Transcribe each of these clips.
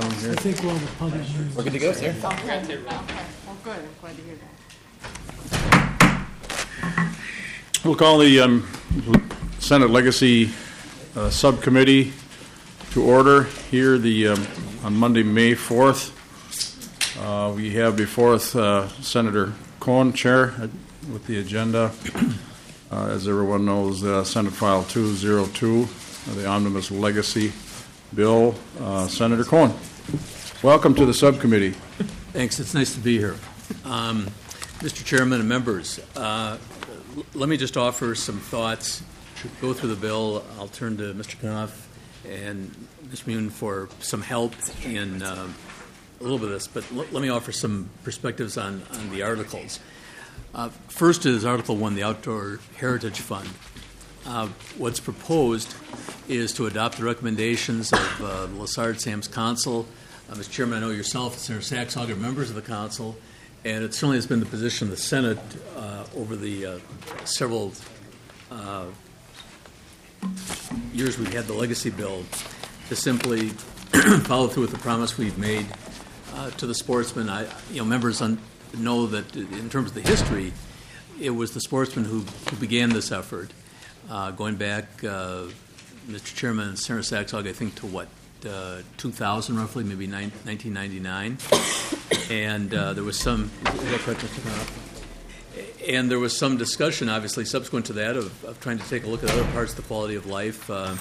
room here. I think we'll have a public meeting. We're good to go, sir. Okay, well, good, I'm glad to hear that. We'll call the Senate Legacy Subcommittee to order here on Monday, May 4th. We have before us Senator Cohen, Chair, with the agenda. As everyone knows, Senate File 202, the Omnibus Legacy Bill. Senator Cohen, welcome to the subcommittee. Thanks. It's nice to be here. Mr. Chairman and members, let me just offer some thoughts, go through the bill. I'll turn to Mr. Knopf and Ms. Mune for some help in a little bit of this, but let me offer some perspectives on the articles. First is Article 1, the Outdoor Heritage Fund. What's proposed is to adopt the recommendations of the Lessard-Sams Council. Mr. Chairman, I know yourself and Senator Saxhog are members of the Council, and it certainly has been the position of the Senate over the several years we've had the legacy bill to simply follow through with the promise we've made to the sportsmen. Members know that in terms of the history, it was the sportsmen who began this effort, going back, Mr. Chairman and Senator Saxhog, I think to 2000 roughly, maybe 1999, and there was some. Is that correct, Mr. Knopf? And there was some discussion, obviously, subsequent to that, of trying to take a look at other parts of the quality of life. There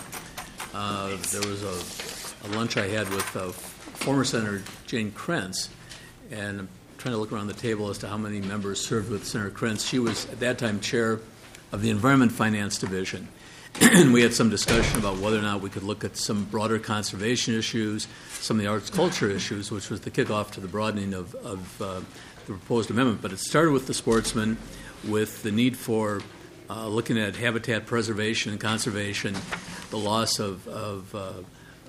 was a lunch I had with former Senator Jane Krentz, and I'm trying to look around the table as to how many members served with Senator Krentz. She was, at that time, chair of the Environment Finance Division. And we had some discussion about whether or not we could look at some broader conservation issues, some of the arts culture issues, which was the kickoff to the broadening of the proposed amendment. But it started with the sportsmen, with the need for looking at habitat preservation and conservation, the loss of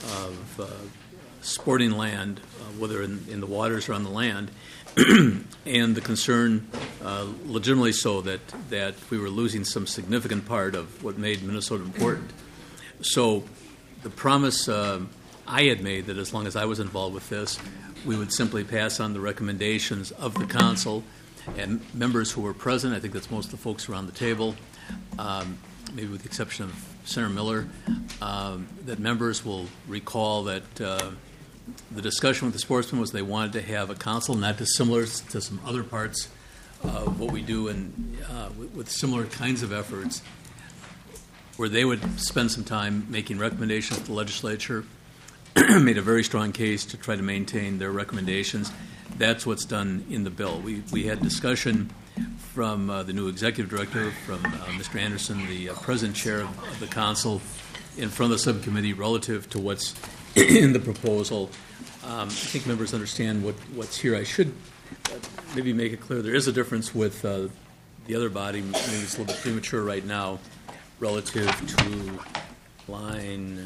sporting land, whether in the waters or on the land, and the concern, legitimately so, that we were losing some significant part of what made Minnesota important. So the promise I had made that as long as I was involved with this, we would simply pass on the recommendations of the council and members who were present. I think that's most of the folks around the table, maybe with the exception of Senator Miller, that members will recall that the discussion with the sportsmen was they wanted to have a council not dissimilar to some other parts of what we do with similar kinds of efforts, where they would spend some time making recommendations to the legislature, made a very strong case to try to maintain their recommendations. That's what's done in the bill. We had discussion from the new executive director, from Mr. Anderson, the president chair of the council, in front of the subcommittee relative to what's in the proposal. I think members understand what's here. I should maybe make it clear there is a difference with the other body. Maybe it's a little bit premature right now relative to line.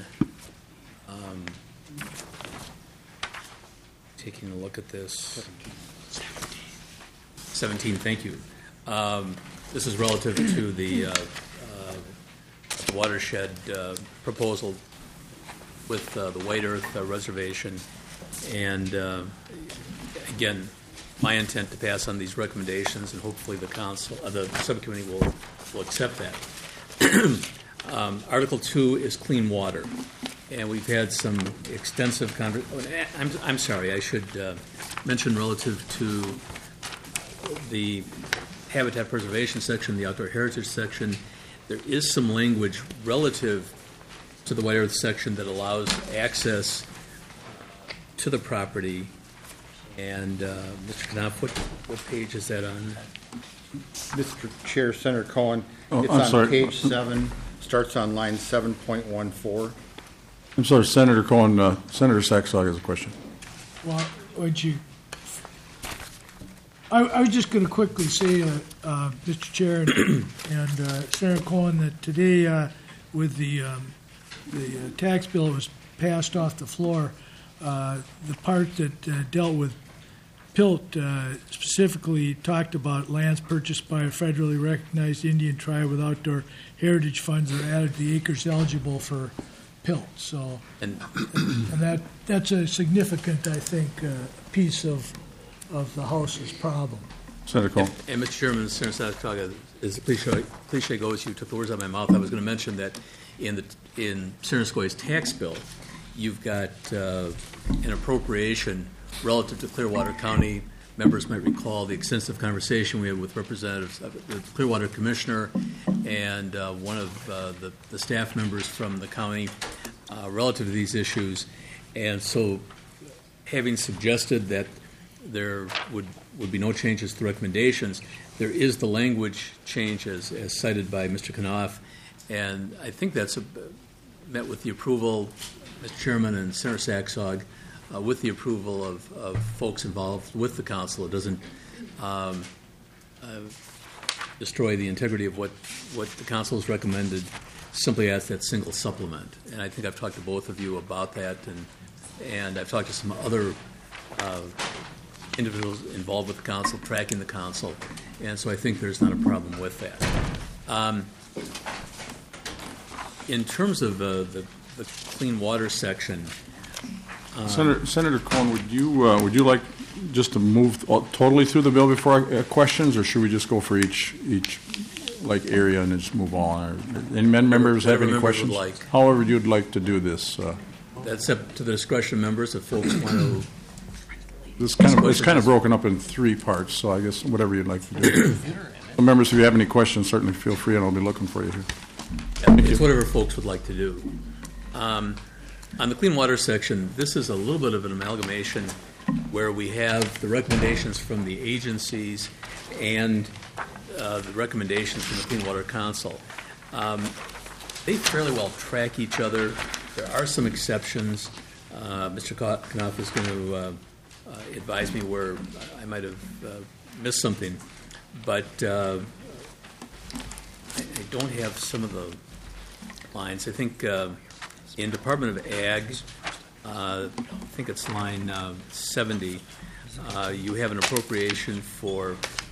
Taking a look at this. 17, thank you. This is relative to the watershed proposal with the White Earth Reservation. And again, my intent to pass on these recommendations, and hopefully the subcommittee will accept that. Article 2 is clean water. And we've had some extensive I'm sorry, I should mention relative to the habitat preservation section, the outdoor heritage section, there is some language relative to the White Earth section that allows access to the property. And Mr. Knopf, what page is that on? Mr. Chair, Senator Cohen, it's on sorry. page 7, starts on line 7.14. I'm sorry, Senator Cohen. Senator Saxhog has a question. Well, would you? I was just going to quickly say, Mr. Chair and Senator Cohen, that today, with the tax bill that was passed off the floor, the part that dealt with PILT specifically talked about lands purchased by a federally recognized Indian tribe with outdoor heritage funds are added to the acres eligible for PILT. So, And and that's a significant, I think, piece of the House's problem. Senator Cohen. And Mr. Chairman, Senator Satakaga, as the cliche goes, you took the words out of my mouth. I was going to mention that in Senator Skoye's tax bill, you've got an appropriation relative to Clearwater County. Members might recall the extensive conversation we had with representatives of the Clearwater Commissioner and one of the staff members from the county relative to these issues. And so, having suggested that there would be no changes to the recommendations, there is the language change as cited by Mr. Knopf, and I think that's met with the approval, Mr. Chairman and Senator Saxog, with the approval of folks involved with the council. It doesn't destroy the integrity of what the council has recommended, simply as that single supplement. And I think I've talked to both of you about that, and I've talked to some other individuals involved with the council, tracking the council, and so I think there's not a problem with that. In terms of the clean water section, Senator Cohen, would you like just to move totally through the bill before questions, or should we just go for each like area and just move on? Or any members have any questions? Would like. However you'd like to do this. That's up to the discretion of members if folks want to. It's kind of broken up in three parts, so I guess whatever you'd like to do. So members, if you have any questions, certainly feel free, and I'll be looking for you here. It's whatever folks would like to do. On the clean water section, this is a little bit of an amalgamation where we have the recommendations from the agencies and the recommendations from the Clean Water Council. They fairly well track each other. There are some exceptions. Mr. Knopf is going to advise me where I might have missed something, but I don't have some of the lines. I think in Department of Ag, I think it's line 70, you have an appropriation for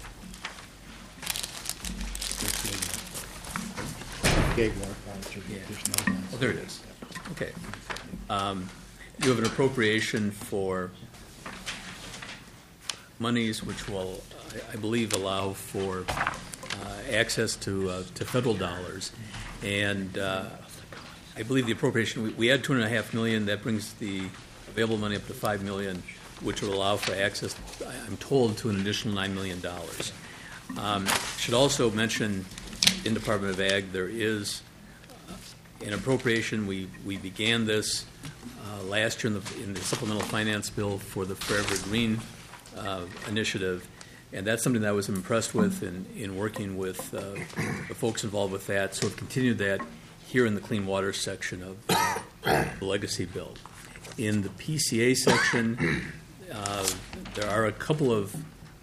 oh, there it is. Okay. You have an appropriation for monies which will, I believe, allow for access to federal dollars. And I believe the appropriation, we had $2.5 million. That brings the available money up to $5 million, which will allow for access, I'm told, to an additional $9 million. Should also mention in Department of Ag, there is an appropriation. We began this last year in the supplemental finance bill for the Forever Green initiative, and that's something that I was impressed with in working with the folks involved with that. So we've continued that here in the clean water section of the legacy bill. In the PCA section, there are a couple of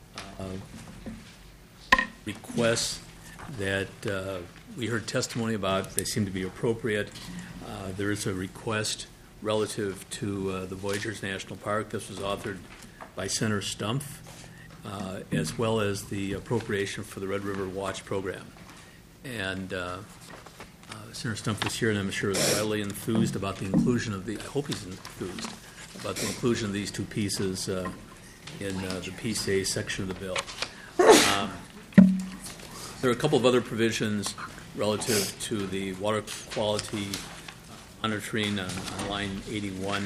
requests that we heard testimony about. They seem to be appropriate. There is a request relative to the Voyageurs National Park. This was authored by Senator Stumpf, as well as the appropriation for the Red River Watch program. And Senator Stumpf was here, and I'm sure is widely enthused about the inclusion of I hope he's enthused about the inclusion of these two pieces in the PCA section of the bill. There are a couple of other provisions relative to the water quality monitoring on line 81.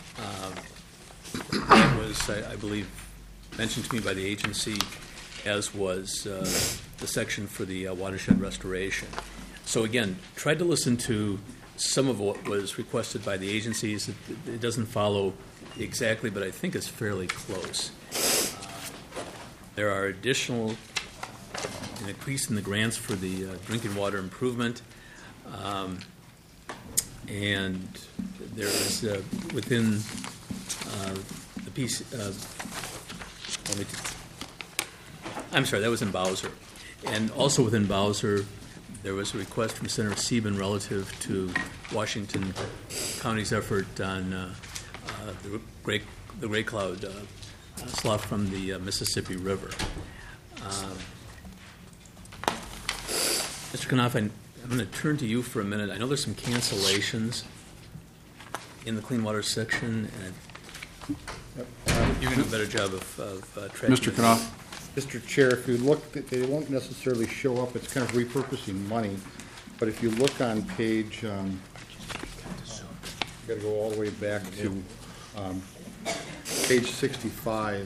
That was, I believe, mentioned to me by the agency, as was the section for the watershed restoration. So again, tried to listen to some of what was requested by the agencies. It doesn't follow exactly, but I think it's fairly close. There are additional an increase in the grants for the drinking water improvement, and there is within the piece. I'm sorry, that was in Bowser, and also within Bowser, there was a request from Senator Sieben relative to Washington County's effort on the Great Cloud slough from the Mississippi River. Mr. Knopf, I'm going to turn to you for a minute. I know there's some cancellations in the clean water section, and you're going to do a better job of tracking. Mr. Knopf? Mr. Chair, if you look, they won't necessarily show up, it's kind of repurposing money, but if you look on page, you gotta go all the way back to page 65.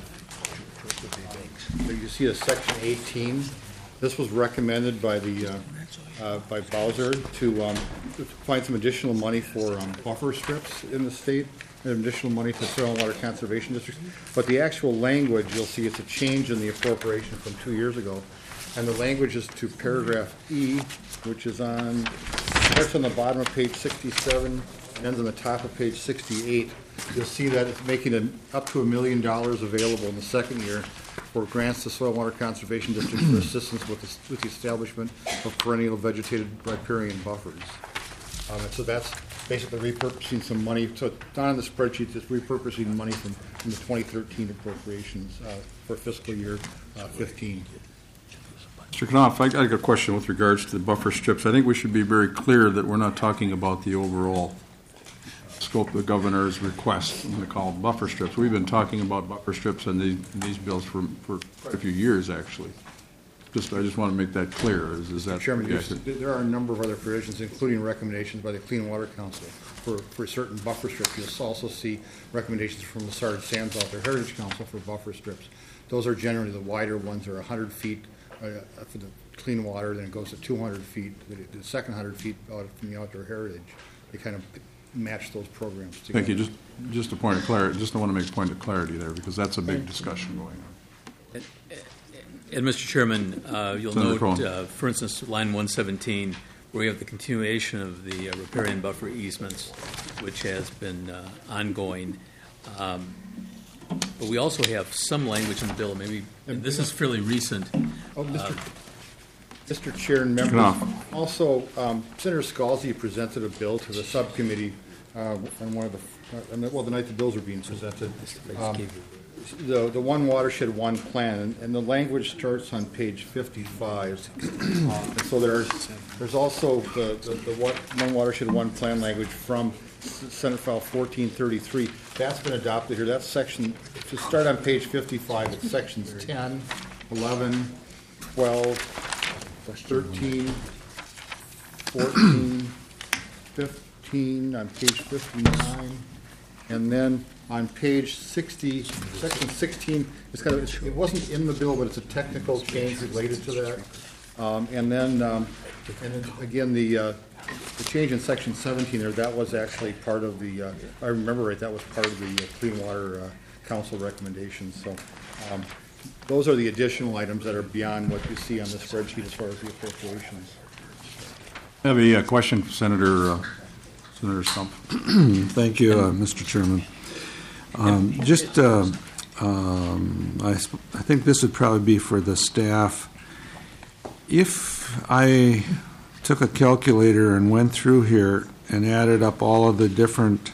So you see a section 18. This was recommended by the, by Bowser to find some additional money for buffer strips in the state, and additional money for soil and water conservation districts. But the actual language, you'll see it's a change in the appropriation from 2 years ago. And the language is to paragraph E, which is on, starts on the bottom of page 67, and ends on the top of page 68. You'll see that it's making up to $1 million available in the second year for grants to soil and water conservation districts for assistance with the establishment of perennial vegetated riparian buffers. And so that's basically repurposing some money. So it's not on the spreadsheet, it's repurposing money from the 2013 appropriations for fiscal year 15. Mr. Knopf, I got a question with regards to the buffer strips. I think we should be very clear that we're not talking about the overall scope of the governor's request. I'm going to call them buffer strips. We've been talking about buffer strips in these bills for quite a few years, actually. I just want to make that clear. Is that Chairman, yes, there are a number of other provisions, including recommendations by the Clean Water Council for certain buffer strips. You'll also see recommendations from the Sard Sands Outdoor Heritage Council for buffer strips. Those are generally the wider ones, are 100 feet for the clean water, then it goes to 200 feet, the second 100 feet out from the outdoor heritage. They kind of match those programs together. Thank you. Just a point of clarity. Just want to make a point of clarity there because that's a big discussion going on. And Mr. Chairman, you'll Senator note, Crone. for instance, line 117, where we have the continuation of the riparian buffer easements, which has been ongoing. But we also have some language in the bill, maybe, and this is fairly recent. Oh, Mr. Chair and members, Knopf. also Senator Scalzi presented a bill to the subcommittee on one of the night the bills were being presented. The One Watershed, One Plan, and the language starts on page 55. And so there's also the One Watershed, One Plan language from Senate File 1433. That's been adopted here. That's section, to start on page 55, it's sections 10, 11, 12, 13, 14, 15, on page 59, and then on page 60, section 16, it's kind of, it wasn't in the bill, but it's a technical change related to that. And then again, the change in section 17 there, that was actually part of the, if I remember right, that was part of the Clean Water Council recommendations. So those are the additional items that are beyond what you see on the spreadsheet as far as the appropriations. I have a question for Senator Stump. Thank you, Mr. Chairman. I think this would probably be for the staff. If I took a calculator and went through here and added up all of the different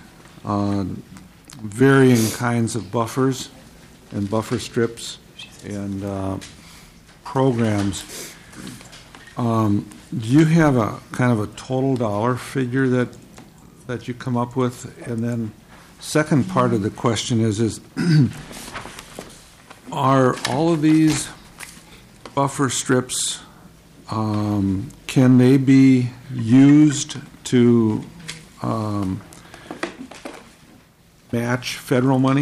varying kinds of buffers and buffer strips and programs, do you have a kind of a total dollar figure that you come up with? And then second part of the question is are all of these buffer strips, can they be used to match federal money?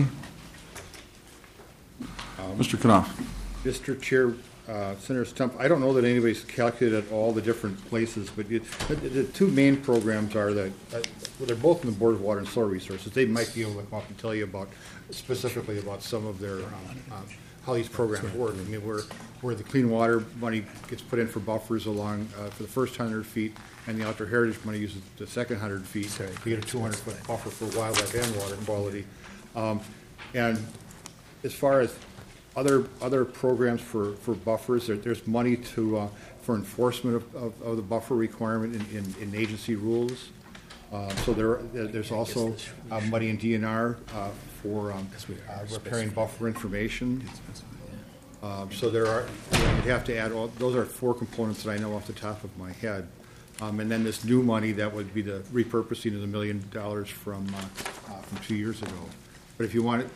Mr. Knopf. Mr. Chair, Senator Stump, I don't know that anybody's calculated all the different places, but the two main programs are that, they're both in the Board of Water and Soil Resources. They might be able to come up and tell you specifically about some of their, how these programs work. I mean, where the clean water money gets put in for buffers along, for the first 100 feet, and the outdoor heritage money uses the second 100 feet to get a 200-foot buffer for wildlife and water quality. And as far as other programs for buffers, there's money for enforcement of the buffer requirement in agency rules. So there's also money in DNR for repairing buffer information. So you'd have to add those are four components that I know off the top of my head. And then this new money that would be the repurposing of $1 million from from 2 years ago. But if you want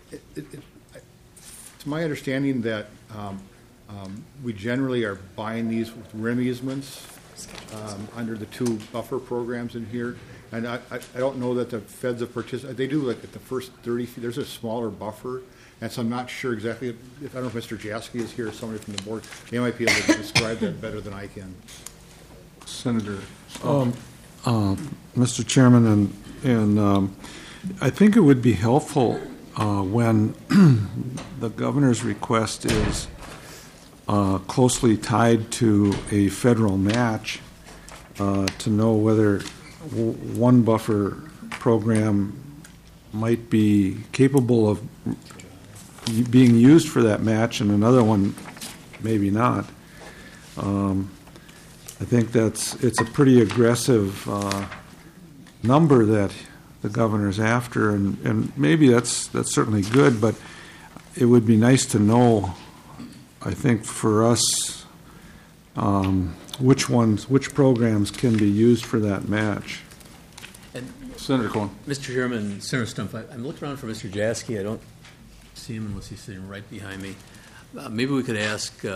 it's my understanding that we generally are buying these with rim easements under the 2 buffer programs in here. And I don't know that the feds have participated. They do like at the first 30 feet, there's a smaller buffer. And so I'm not sure exactly, if I don't know if Mr. Jaski is here or somebody from the board, they might be able to describe that better than I can. Senator. Mr. Chairman, and I think it would be helpful when the governor's request is closely tied to a federal match to know whether one buffer program might be capable of being used for that match and another one maybe not. I think it's a pretty aggressive number that the governor's after, and maybe that's certainly good, but it would be nice to know, I think, for us, which programs can be used for that match. And Senator Cohen. Mr. Chairman, Senator Stumpf, I'm looking around for Mr. Jaski. I don't see him unless he's sitting right behind me. Maybe we could ask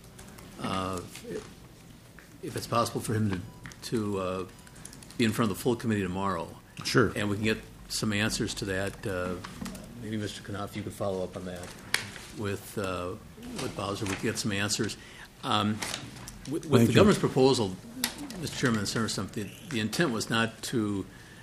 if it's possible for him to be in front of the full committee tomorrow. Sure. And we can get some answers to that. Maybe Mr. Knopf, you could follow up on that with Bowser. We could get some answers. With the governor's proposal, Mr. Chairman and Senator Stumpf, the intent was not to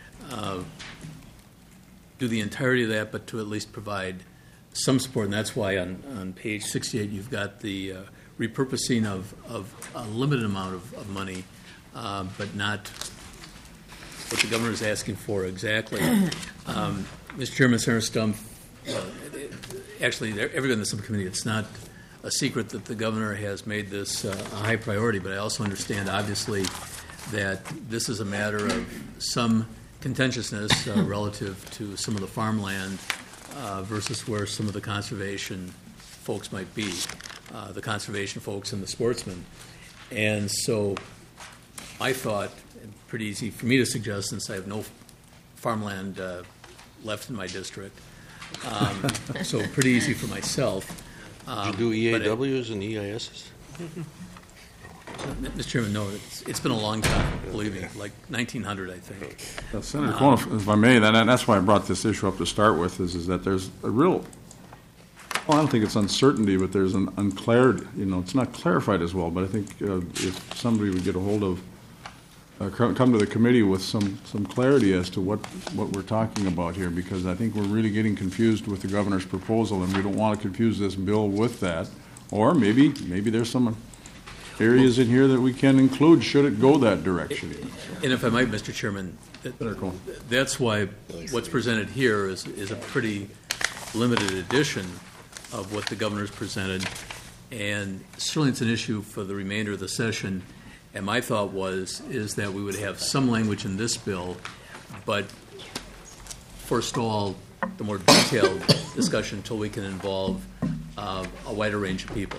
do the entirety of that, but to at least provide some support, and that's why on page 68 you've got the repurposing of a limited amount of money, but not what the governor is asking for exactly. Mr. Chairman, Senator Stumpf, actually, everyone in the subcommittee, it's not a secret that the governor has made this a high priority, but I also understand, obviously, that this is a matter of some contentiousness relative to some of the farmland versus where some of the conservation folks might be, the conservation folks and the sportsmen. And so I thought, pretty easy for me to suggest, since I have no farmland left in my district, so pretty easy for myself. Did you do EAWs and EISs? Mr. Chairman, no, it's been a long time, believe me, like 1900, I think. Senator Cohen, if I may, that's why I brought this issue up to start with, is that there's a real, well, I don't think it's uncertainty, but there's an unclarity, it's not clarified as well, but I think if somebody would get a hold of, come to the committee with some clarity as to what we're talking about here, because I think we're really getting confused with the governor's proposal, and we don't want to confuse this bill with that. Or maybe there's some areas in here that we can include should it go that direction. And if I might, Mr. Chairman, that's why what's presented here is a pretty limited edition of what the governor's presented, and certainly it's an issue for the remainder of the session. And my thought is that we would have some language in this bill, but forestall the more detailed discussion until we can involve a wider range of people,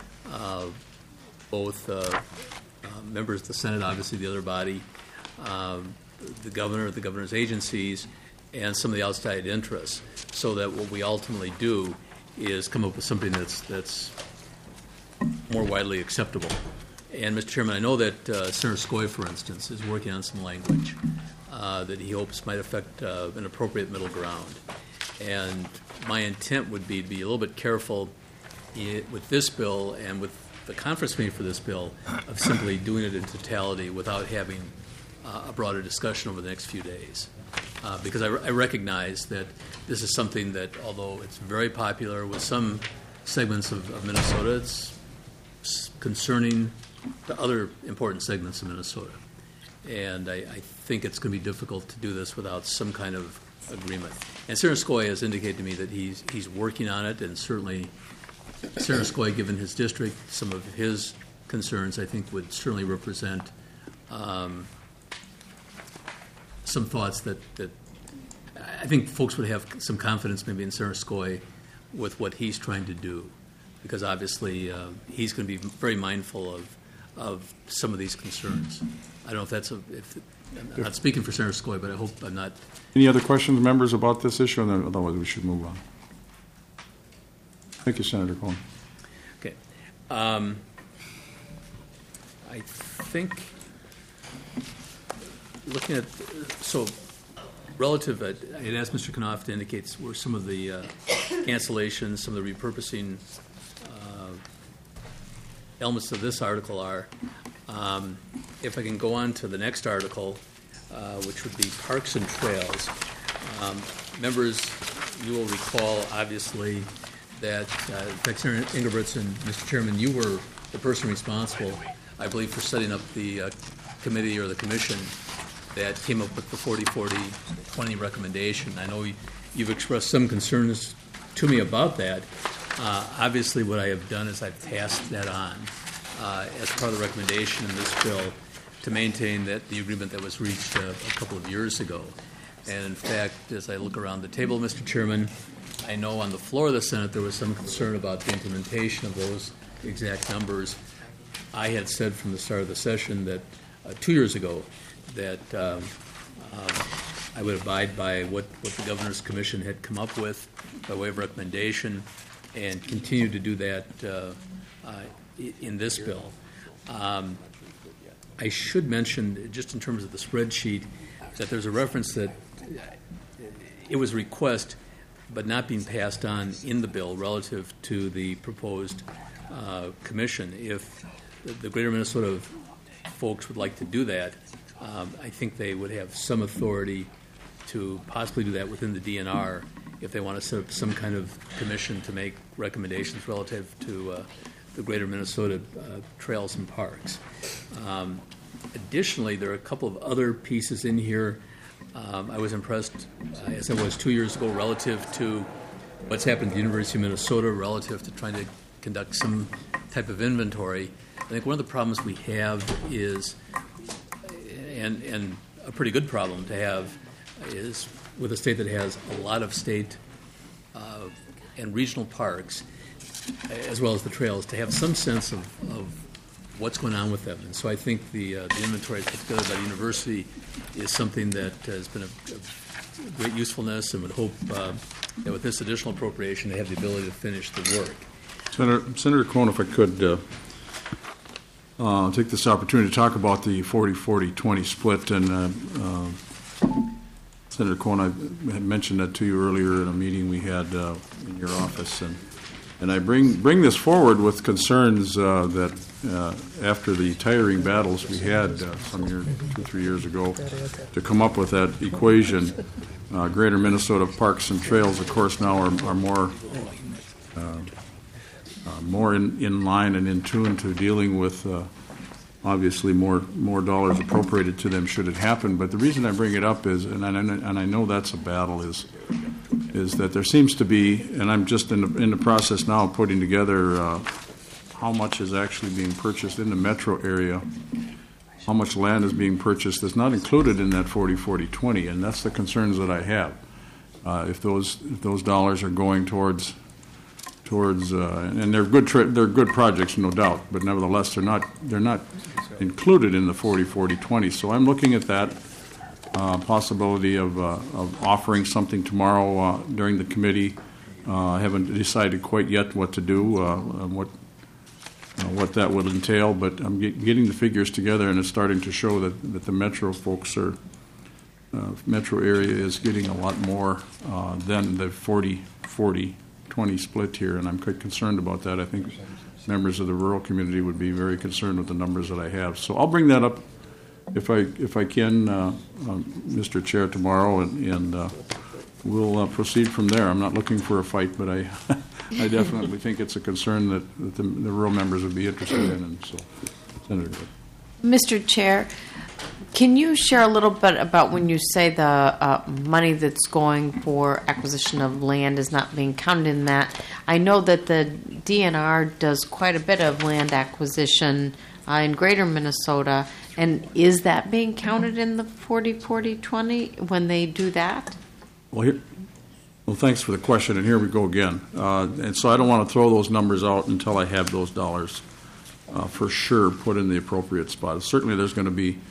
both members of the Senate, obviously the other body, the governor, the governor's agencies, and some of the outside interests, so that what we ultimately do is come up with something that's more widely acceptable. And, Mr. Chairman, I know that Senator Skoye, for instance, is working on some language that he hopes might affect an appropriate middle ground. And my intent would be to be a little bit careful with this bill and with the conference committee for this bill of simply doing it in totality without having a broader discussion over the next few days. Because I recognize that this is something that, although it's very popular with some segments of Minnesota, it's concerning to other important segments of Minnesota. And I think it's going to be difficult to do this without some kind of agreement. And Senator Skoye has indicated to me that he's working on it, and certainly Senator Skoye, given his district, some of his concerns, I think, would certainly represent some thoughts that I think folks would have some confidence maybe in Senator Skoye with what he's trying to do, because obviously he's going to be very mindful of some of these concerns. I don't know if I'm not speaking for Senator Skoye, but I hope I'm not. Any other questions, members, about this issue? And then otherwise, we should move on. Thank you, Senator Cohen. Okay. I think, looking at, so relative, I had asked Mr. Knopf to indicate where some of the cancellations, some of the repurposing elements of this article are. If I can go on to the next article, which would be Parks and Trails. Members, you will recall, obviously, that, in fact, Senator Ingebrigtsen, Mr. Chairman, you were the person responsible, I believe, for setting up the committee or the commission that came up with the 40-40-20 recommendation. I know you've expressed some concerns to me about that. Obviously, what I have done is I've passed that on as part of the recommendation in this bill to maintain that the agreement that was reached a couple of years ago. And in fact, as I look around the table, Mr. Chairman, I know on the floor of the Senate there was some concern about the implementation of those exact numbers. I had said from the start of the session that 2 years ago that I would abide by what the Governor's Commission had come up with by way of recommendation and continue to do that in this bill. I should mention, just in terms of the spreadsheet, that there's a reference that it was a request but not being passed on in the bill relative to the proposed commission. If the Greater Minnesota folks would like to do that, I think they would have some authority to possibly do that within the DNR if they want to set up some kind of commission to make recommendations relative to the Greater Minnesota trails and parks. Additionally, there are a couple of other pieces in here. I was impressed, as I was 2 years ago, relative to what's happened at the University of Minnesota relative to trying to conduct some type of inventory. I think one of the problems we have is, and a pretty good problem to have, is with a state that has a lot of state and regional parks, as well as the trails, to have some sense of what's going on with them. And so I think the inventory put together by the university is something that has been of great usefulness, and would hope that with this additional appropriation they have the ability to finish the work. Senator Cohen, if I could take this opportunity to talk about the 40-40-20 split. And Senator Cohen, I had mentioned that to you earlier in a meeting we had in your office. And I bring this forward with concerns that after the tiring battles we had some 2 or 3 years ago to come up with that equation, Greater Minnesota Parks and Trails, of course, now are more in line and in tune to dealing with obviously more dollars appropriated to them should it happen. But the reason I bring it up is, and I know that's a battle, is that there seems to be, and I'm just in the process now of putting together how much is actually being purchased in the metro area, how much land is being purchased that's not included in that 40-40-20, and that's the concerns that I have. If those dollars are going towards and they're good projects, no doubt, but nevertheless they're not included in the 40-40-20. So I'm looking at that possibility of offering something tomorrow during the committee. I haven't decided quite yet what to do, what that would entail, but I'm getting the figures together, and it's starting to show that the metro folks metro area is getting a lot more than the 40-40-20 split here, and I'm quite concerned about that. I think members of the rural community would be very concerned with the numbers that I have. So I'll bring that up if I can, Mr. Chair, tomorrow, and we'll proceed from there. I'm not looking for a fight, but I definitely think it's a concern that the rural members would be interested in. And so, Senator Good. Mr. Chair, can you share a little bit about when you say the money that's going for acquisition of land is not being counted in that? I know that the DNR does quite a bit of land acquisition in Greater Minnesota, and is that being counted in the 40-40-20 when they do that? Well, thanks for the question, and here we go again. And so I don't want to throw those numbers out until I have those dollars for sure put in the appropriate spot. Certainly there's going to be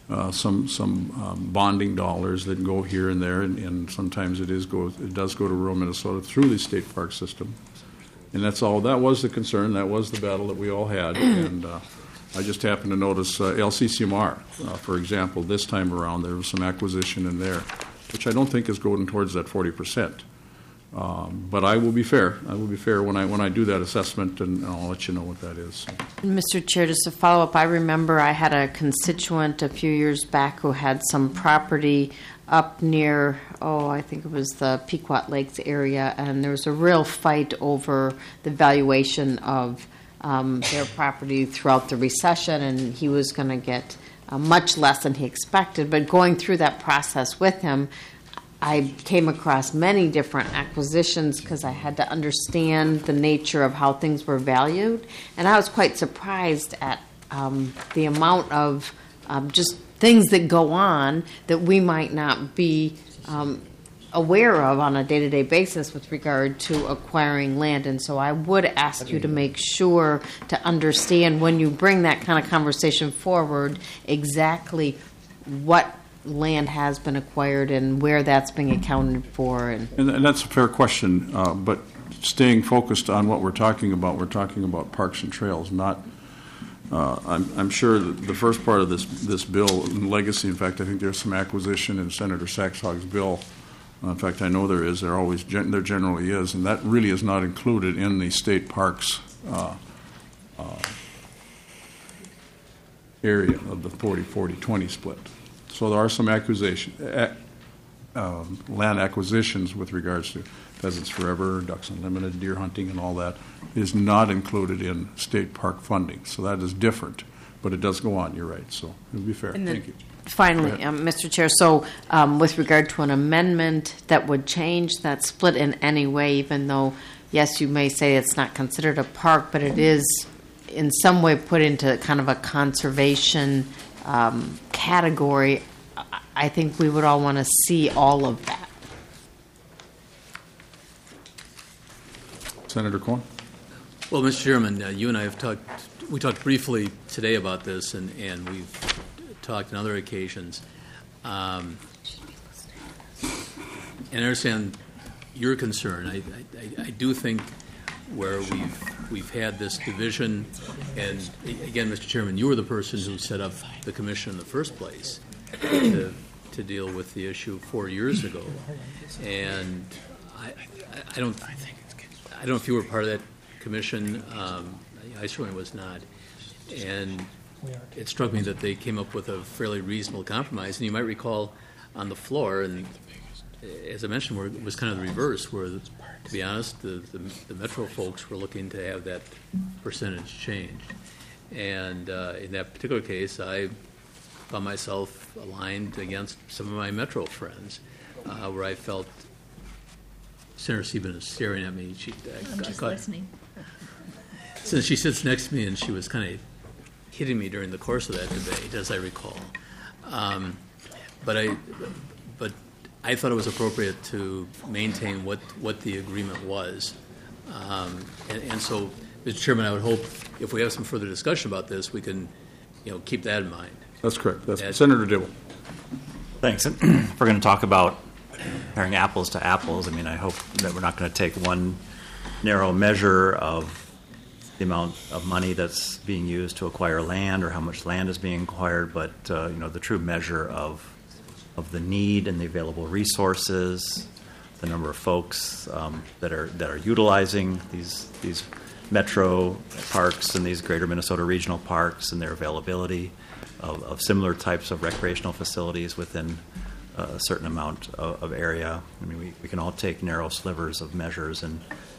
some bonding dollars that go here and there, and sometimes it does go to rural Minnesota through the state park system. And that's all. That was the concern. That was the battle that we all had. And I just happened to notice LCCMR, for example, this time around there was some acquisition in there, which I don't think is going towards that 40%. But I will be fair. I will be fair when I do that assessment, and I'll let you know what that is. Mr. Chair, just to follow up, I remember I had a constituent a few years back who had some property up near, I think it was the Pequot Lakes area, and there was a real fight over the valuation of their property throughout the recession, and he was going to get much less than he expected. But going through that process with him, I came across many different acquisitions because I had to understand the nature of how things were valued. And I was quite surprised at the amount of just things that go on that we might not be aware of on a day-to-day basis with regard to acquiring land. And so I would ask you to make sure to understand when you bring that kind of conversation forward exactly what land has been acquired and where that's being accounted for. And that's a fair question, but staying focused on what we're talking about parks and trails, not, I'm sure that the first part of this bill, legacy, in fact, I think there's some acquisition in Senator Saxhog's bill. In fact, I know there is, there generally is, and that really is not included in the state parks area of the 40-40-20 split. So there are some land acquisitions with regards to Pheasants Forever, Ducks Unlimited, deer hunting, and all that is not included in state park funding. So that is different, but it does go on. You're right. So it'll be fair. Thank you. Finally, Mr. Chair, so with regard to an amendment that would change that split in any way, even though, yes, you may say it's not considered a park, but it is in some way put into kind of a conservation category, I think we would all want to see all of that. Senator Cohen? Well, Mr. Chairman, you and I have we talked briefly today about this, and we've talked on other occasions. And I understand your concern. I do think where we've had this division, and again, Mr. Chairman, you were the person who set up the commission in the first place to deal with the issue 4 years ago, and I don't know if you were part of that commission. I certainly was not, and it struck me that they came up with a fairly reasonable compromise. And you might recall on the floor, and as I mentioned, it was kind of the reverse, where, to be honest, the Metro folks were looking to have that percentage changed. And in that particular case, I found myself aligned against some of my Metro friends, where I felt Senator Sieben is staring at me. I'm just listening. Since she sits next to me, and she was kind of hitting me during the course of that debate, as I recall. But I thought it was appropriate to maintain what the agreement was. And so, Mr. Chairman, I would hope if we have some further discussion about this, we can keep that in mind. That's correct. That's Senator Dibble. Thanks. If we're going to talk about comparing apples to apples, I mean, I hope that we're not going to take one narrow measure of the amount of money that's being used to acquire land or how much land is being acquired, but the true measure of the need and the available resources, the number of folks that are utilizing these metro parks and these greater Minnesota regional parks, and their availability of similar types of recreational facilities within a certain amount of area. I mean, we can all take narrow slivers of measures and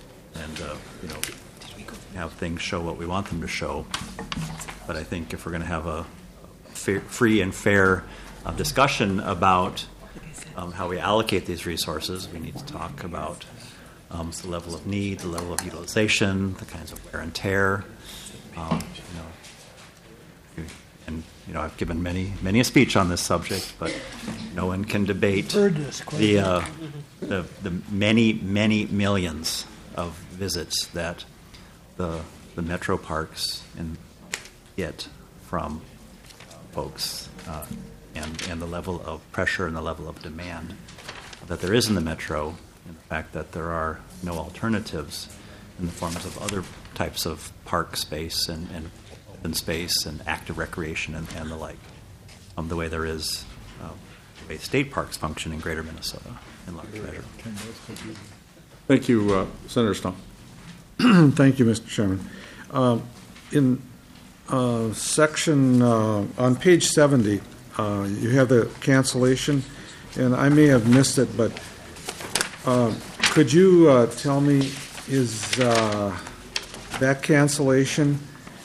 have things show what we want them to show. But I think if we're going to have a free and fair discussion about how we allocate these resources, we need to talk about the level of need, the level of utilization, the kinds of wear and tear. I've given many a speech on this subject, but no one can debate the many millions of visits that the metro parks get from folks and the level of pressure and the level of demand that there is in the metro, and the fact that there are no alternatives in the forms of other types of park space and open space and active recreation and the like, the way there is the way state parks function in greater Minnesota in large measure. Thank you, Senator Stumpf. Thank you, Mr. Chairman. In section, on page 70, you have the cancellation, and I may have missed it, but could you tell me, is that cancellation,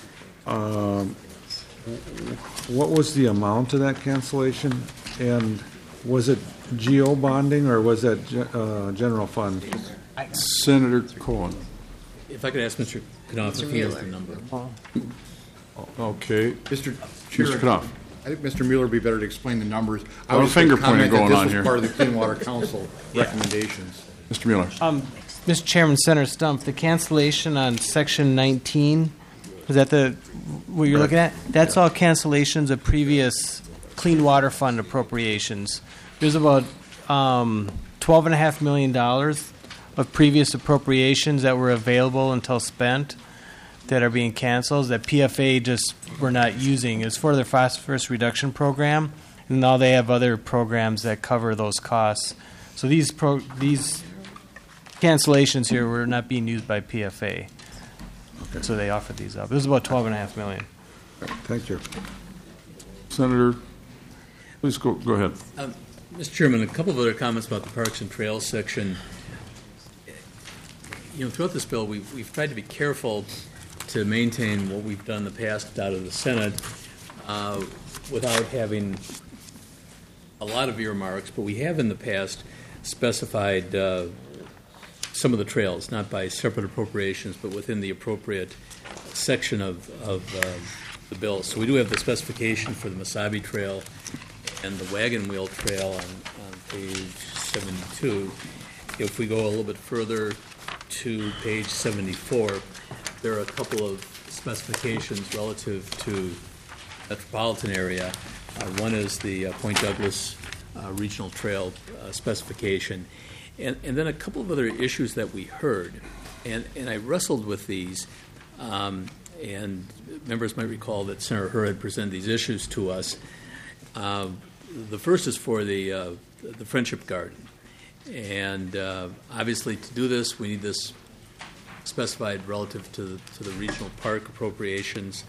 what was the amount of that cancellation? And was it geo bonding or was that general fund? Senator Cohen. If I could ask Mr. Knopf if he has the number. Okay. Mr. Mr. Knopf. I think Mr. Mueller would be better to explain the numbers. I lot was of finger just gonna pointing comment that going on this here. was part of the Clean Water Council recommendations. Mr. Mueller. Mr. Chairman, Senator Stumpf, the cancellation on section 19, is that what you're looking at? That's all cancellations of previous Clean Water Fund appropriations. There's about $12.5 million of previous appropriations that were available until spent that are being canceled that PFA just were not using. It's for their phosphorus reduction program, and now they have other programs that cover those costs. So these cancellations here were not being used by PFA. Okay. So they offered these up. It was about $12.5 million. Thank you. Senator, please go ahead. Mr. Chairman, a couple of other comments about the Parks and Trails section. Throughout this bill, we've tried to be careful to maintain what we've done in the past out of the Senate without having a lot of earmarks, but we have in the past specified some of the trails, not by separate appropriations, but within the appropriate section of the bill. So we do have the specification for the Mesabi Trail and the Wagon Wheel Trail on page 72. If we go a little bit further to page 74, there are a couple of specifications relative to metropolitan area. One is the Point Douglas Regional Trail specification. And then a couple of other issues that we heard. And I wrestled with these, and members might recall that Senator Herr had presented these issues to us. The first is for the Friendship Garden. And obviously to do this, we need this specified relative to the regional park appropriations.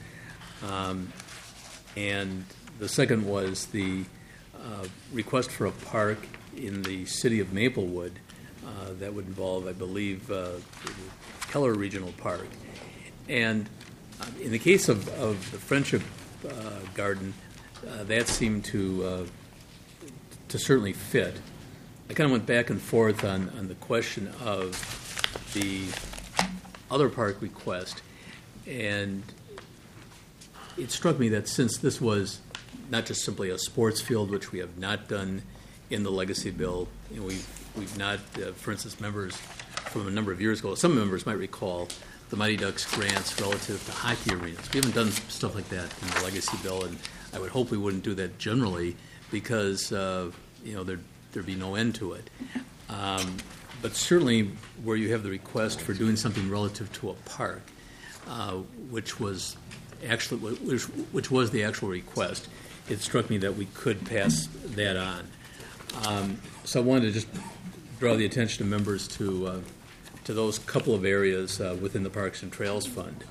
And the second was the request for a park in the city of Maplewood that would involve, I believe, Keller Regional Park. And in the case of the Friendship Garden, that seemed to certainly fit. I kind of went back and forth on the question of the other park request, and it struck me that since this was not just simply a sports field, which we have not done in the legacy bill, we've not, for instance, members from a number of years ago, some members might recall the Mighty Ducks grants relative to hockey arenas. We haven't done stuff like that in the legacy bill, and I would hope we wouldn't do that generally because there'd be no end to it. But certainly where you have the request for doing something relative to a park, which was the actual request, it struck me that we could pass that on. So I wanted to just draw the attention of members to those couple of areas within the Parks and Trails Fund.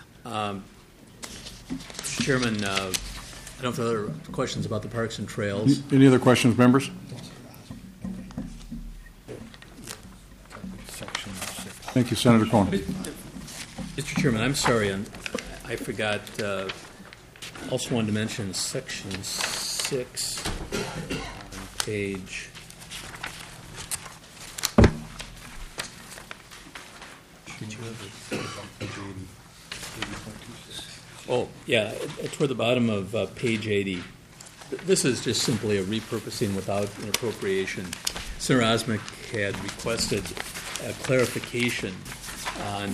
Mr. Chairman, I don't know if there are other questions about the Parks and Trails. Any other questions, members? Thank you, Senator Cohen. Mr. Chairman, I'm sorry, I forgot. Also wanted to mention section 6 on page. Oh, yeah, toward the bottom of page 80. This is just simply a repurposing without an appropriation. Senator Osmick had requested a clarification on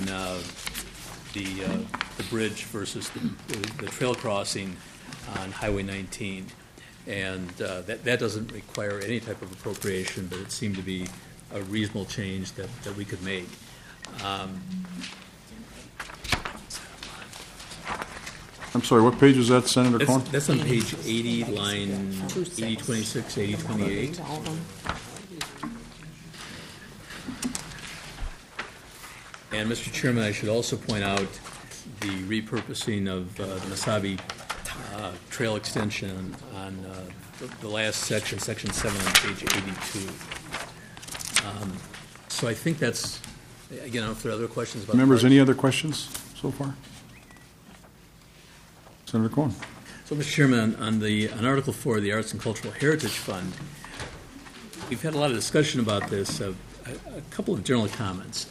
the bridge versus the trail crossing on Highway 19. And that doesn't require any type of appropriation, but it seemed to be a reasonable change that we could make. I'm sorry, what page is that, Senator Cohen? That's on page 80, line 8026, 8028. And, Mr. Chairman, I should also point out the repurposing of the Mesabi Trail extension on the last section, section 7 on page 82. So I think that's, again, I don't know if there are other questions about Members, the any other questions so far? Senator Cohen. So, Mr. Chairman, on Article 4 of the Arts and Cultural Heritage Fund, we've had a lot of discussion about this. A couple of general comments.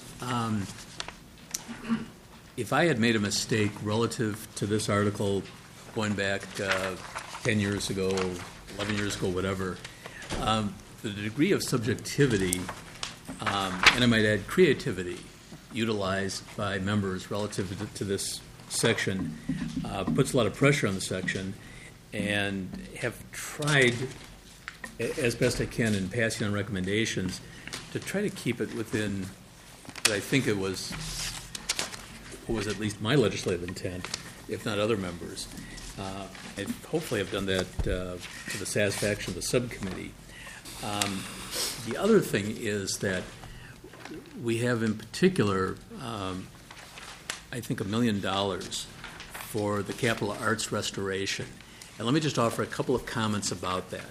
If I had made a mistake relative to this article going back 10 years ago, 11 years ago, whatever, the degree of subjectivity, and I might add creativity, utilized by members relative to this section puts a lot of pressure on the section, and have tried as best I can in passing on recommendations to try to keep it within what I think it was at least my legislative intent, if not other members. And hopefully I've done that to the satisfaction of the subcommittee. The other thing is that we have in particular I think $1 million for the Capitol Arts restoration. And let me just offer a couple of comments about that.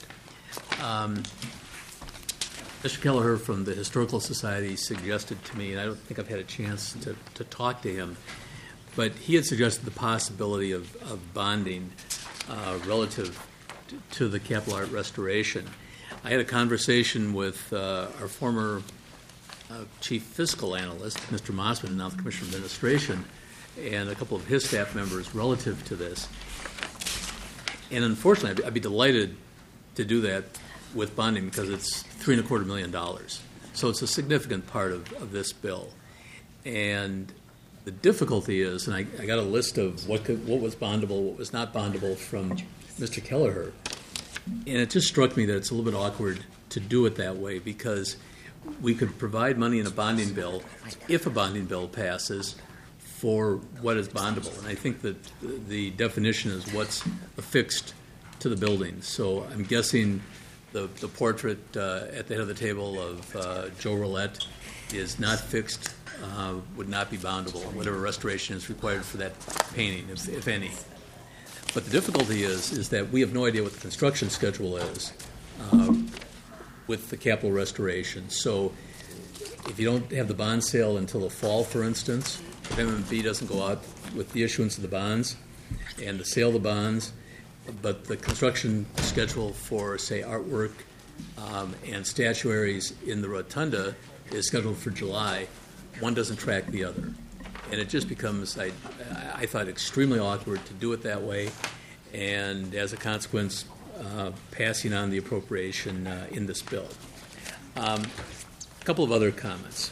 Mr. Kelleher from the Historical Society suggested to me, and I don't think I've had a chance to talk to him, but he had suggested the possibility of bonding relative to the Capitol Art restoration. I had a conversation with our former chief fiscal analyst, Mr. Mossman, now the Commissioner of Administration, and a couple of his staff members relative to this. And unfortunately, I'd be delighted to do that with bonding because it's $3.25 million. So it's a significant part of this bill. And the difficulty is, and I got a list of what was bondable, what was not bondable from Mr. Kelleher. And it just struck me that it's a little bit awkward to do it that way because we could provide money in a bonding bill, if a bonding bill passes, for what is bondable. And I think that the definition is what's affixed to the building. So I'm guessing the portrait at the head of the table of Joe Roulette is not fixed, would not be bondable, whatever restoration is required for that painting, if any. But the difficulty is that we have no idea what the construction schedule is with the Capitol restoration. So if you don't have the bond sale until the fall, for instance, if MMB doesn't go out with the issuance of the bonds and the sale of the bonds, but the construction schedule for, say, artwork and statuaries in the rotunda is scheduled for July, one doesn't track the other. And it just becomes, I thought, extremely awkward to do it that way, and as a consequence, passing on the appropriation in this bill. A couple of other comments.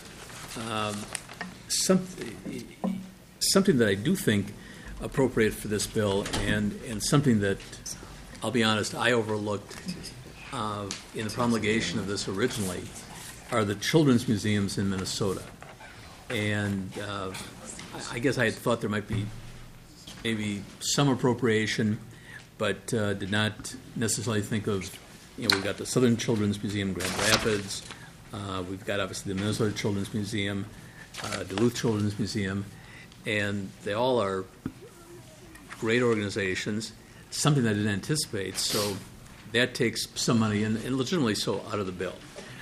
Something that I do think appropriate for this bill, and something that, I'll be honest, I overlooked in the promulgation of this originally, are the children's museums in Minnesota. And I guess I had thought there might be maybe some appropriation, but did not necessarily think of, we've got the Southern Children's Museum in Grand Rapids, we've got obviously the Minnesota Children's Museum, Duluth Children's Museum, and they all are great organizations, something I didn't anticipate, so that takes some money, and legitimately so, out of the bill.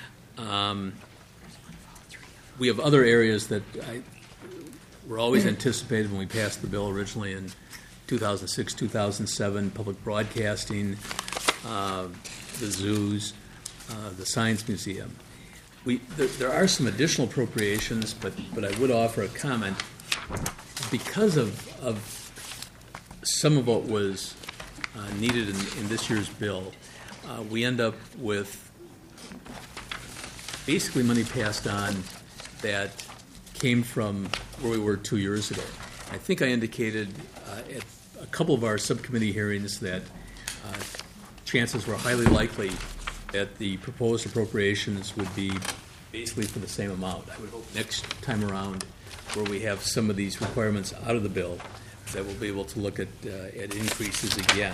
We have other areas that were always anticipated when we passed the bill originally in 2006, 2007, public broadcasting, the zoos, the Science Museum. There are some additional appropriations, but I would offer a comment. Because of some of what was needed in this year's bill, we end up with basically money passed on that came from where we were 2 years ago. I think I indicated at a couple of our subcommittee hearings that chances were highly likely that the proposed appropriations would be basically for the same amount. I would hope next time around, where we have some of these requirements out of the bill, that we'll be able to look at increases again.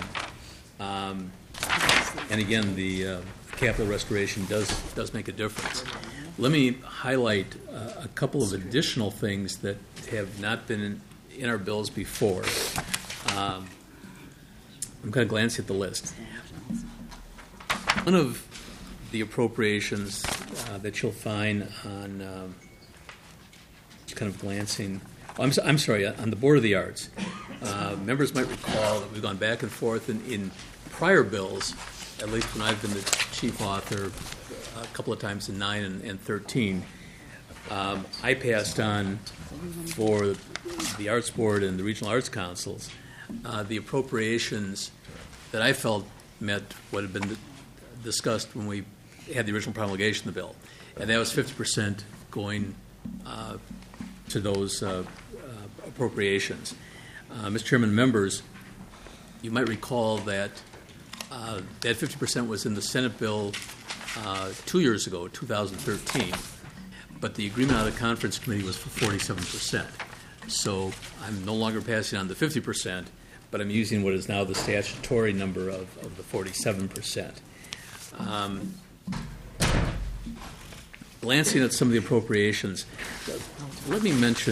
And again, the capital restoration does make a difference. Let me highlight a couple of additional things that have not been in our bills before. I'm kind of glancing at the list. One of the appropriations that you'll find on, kind of glancing, I'm sorry, on the Board of the Arts. Members might recall that we've gone back and forth in prior bills, at least when I've been the chief author, a couple of times in 9 and 13. I passed on for the Arts Board and the Regional Arts Councils the appropriations that I felt met what had been discussed when we had the original promulgation of the bill. And that was 50% going to those appropriations. Mr. Chairman, members, you might recall that that 50% was in the Senate bill 2 years ago, 2013, but the agreement out of the conference committee was for 47%. So I'm no longer passing on the 50%, but I'm using what is now the statutory number of the 47%. Glancing at some of the appropriations, let me mention,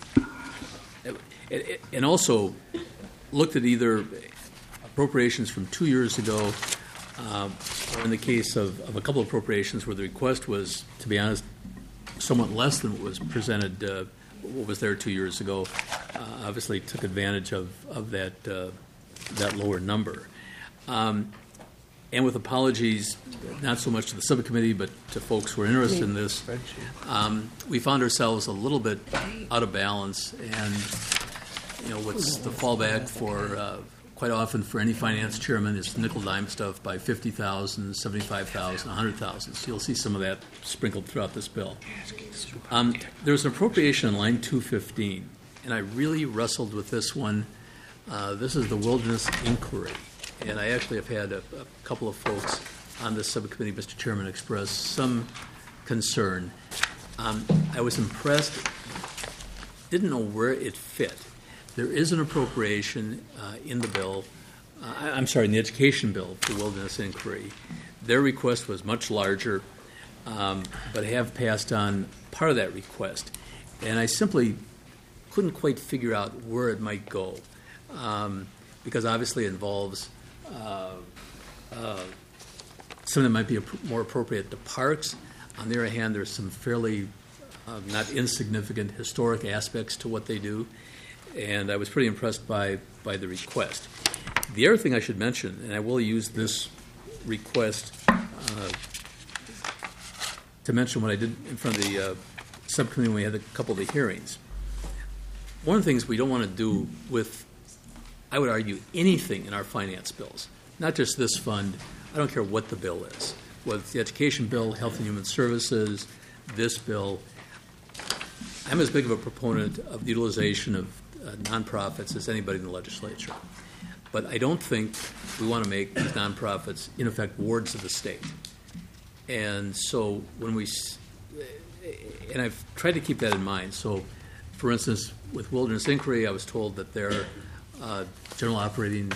and also looked at either appropriations from 2 years ago, or in the case of a couple of appropriations where the request was, to be honest, somewhat less than what was presented, what was there 2 years ago. Obviously took advantage of that lower number. And with apologies, not so much to the subcommittee, but to folks who are interested in this, we found ourselves a little bit out of balance, and what's the fallback for quite often for any finance chairman is nickel-dime stuff by $50,000, $75,000, $100,000. So you'll see some of that sprinkled throughout this bill. There's an appropriation in line 215, and I really wrestled with this one. This is the wilderness inquiry. And I actually have had a couple of folks on this subcommittee, Mr. Chairman, express some concern. I was impressed, didn't know where it fit. There is an appropriation in the bill, in the education bill for wilderness inquiry. Their request was much larger, but have passed on part of that request. And I simply couldn't quite figure out where it might go, because obviously it involves something that might be more appropriate to parks. On the other hand, there's some fairly not insignificant historic aspects to what they do, and I was pretty impressed by the request. The other thing I should mention, and I will use this request to mention what I did in front of the subcommittee when we had a couple of the hearings. One of the things we don't want to do with, I would argue, anything in our finance bills, not just this fund, I don't care what the bill is, whether it's the education bill, health and human services, this bill. I'm as big of a proponent of the utilization of nonprofits as anybody in the legislature. But I don't think we want to make these nonprofits, in effect, wards of the state. And so when and I've tried to keep that in mind. So, for instance, with Wilderness Inquiry, I was told that their general operating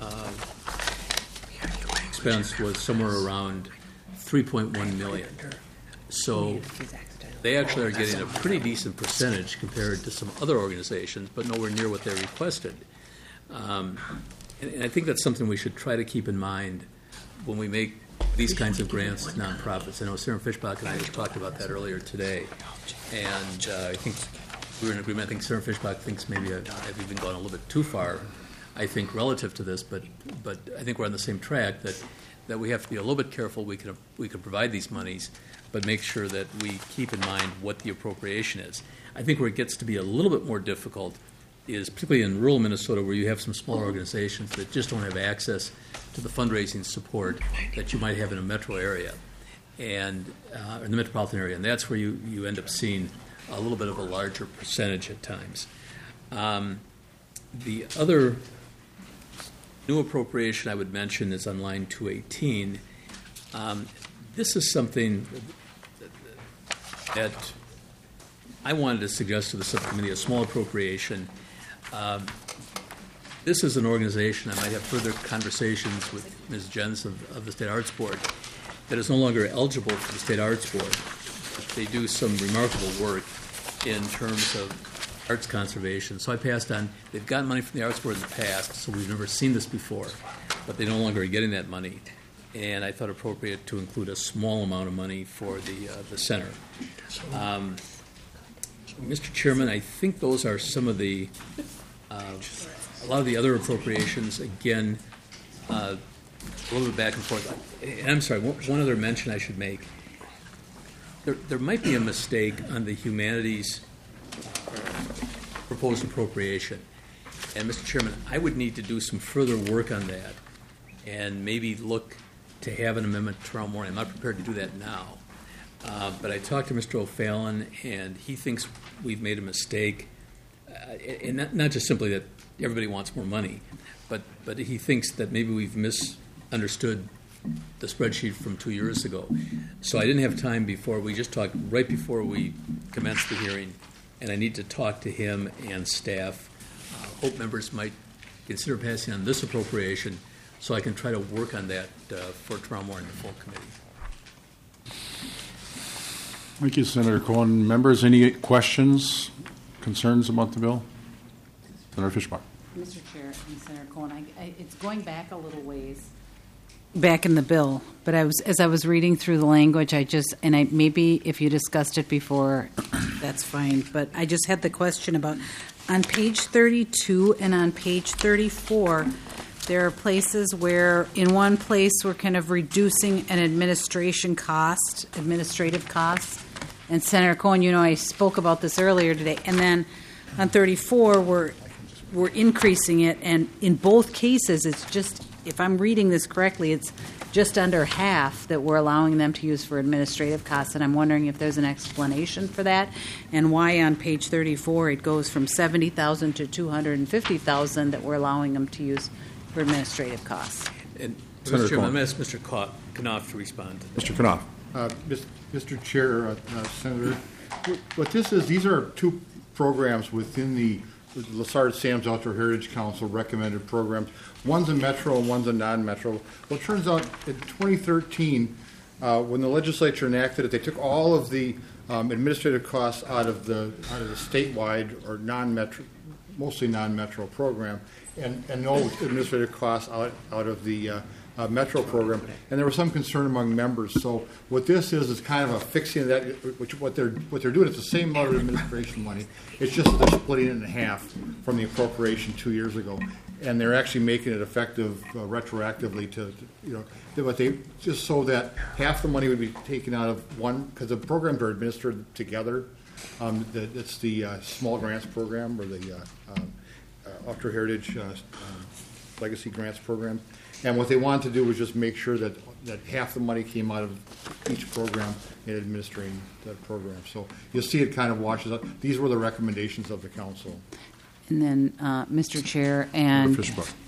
expense was somewhere around $3.1 million. So they actually are getting a pretty decent percentage compared to some other organizations, but nowhere near what they requested. And I think that's something we should try to keep in mind when we make these kinds of grants to nonprofits. I know Sarah Fishbach and I have talked about that earlier today, and I think we were in agreement. I think Sarah Fishbach thinks maybe I've even gone a little bit too far, I think, relative to this, but I think we're on the same track that we have to be a little bit careful. We can provide these monies, but make sure that we keep in mind what the appropriation is. I think where it gets to be a little bit more difficult is particularly in rural Minnesota, where you have some smaller organizations that just don't have access to the fundraising support that you might have in a metro area and in the metropolitan area, and that's where you end up seeing a little bit of a larger percentage at times. The other new appropriation I would mention is on line 218. This is something that I wanted to suggest to the subcommittee, a small appropriation. This is an organization, I might have further conversations with Ms. Jens of the State Arts Board, that is no longer eligible for the State Arts Board. They do some remarkable work in terms of arts conservation. So I passed on, they've gotten money from the Arts Board in the past, so we've never seen this before, but they no longer are getting that money. And I thought appropriate to include a small amount of money for the center. Mr. Chairman, I think those are some of the, a lot of the other appropriations, again, a little bit back and forth. And I'm sorry, one other mention I should make. There might be a mistake on the humanities proposed appropriation. And Mr. Chairman, I would need to do some further work on that and maybe look to have an amendment tomorrow morning. I'm not prepared to do that now. But I talked to Mr. O'Fallon, and he thinks we've made a mistake. And not just simply that everybody wants more money, but he thinks that maybe we've misunderstood the spreadsheet from 2 years ago. So I didn't have time before. We just talked right before we commenced the hearing, and I need to talk to him and staff. Hope members might consider passing on this appropriation so I can try to work on that for tomorrow morning, the full committee. Thank you, Senator Cohen. Members, any questions, concerns about the bill? Senator Fischbach. Mr. Chair and Senator Cohen, it's going back a little ways back in the bill, but as I was reading through the language, maybe if you discussed it before, that's fine, but I just had the question about on page 32 and on page 34, there are places where in one place we're kind of reducing an administrative cost, and Senator Cohen, I spoke about this earlier today, and then on 34 we're increasing it, and in both cases it's just, if I'm reading this correctly, it's just under half that we're allowing them to use for administrative costs, and I'm wondering if there's an explanation for that, and why on page 34 it goes from $70,000 to $250,000 that we're allowing them to use for administrative costs. And Mr. Chairman, I'm going to ask Mr. Knopf to respond to that. Mr. Knopf. Mr. Chair, Senator, what this is, these are two programs within the Lessard Sam's Outdoor Heritage Council recommended programs. One's a metro and one's a non-metro. Well, it turns out in 2013, when the legislature enacted it, they took all of the administrative costs out of the statewide or non-metro, mostly non-metro program, and no administrative costs out of the metro program. And there was some concern among members. So what this is kind of a fixing of that. What they're doing is the same amount of administration money. It's just that they're splitting it in half from the appropriation 2 years ago, and they're actually making it effective retroactively but they just so that half the money would be taken out of one, because the programs are administered together. It's the small grants program or the Outdoor Heritage Legacy Grants program. And what they wanted to do was just make sure that half the money came out of each program in administering that program. So you'll see it kind of washes up. These were the recommendations of the council. And then, Mr. Chair, and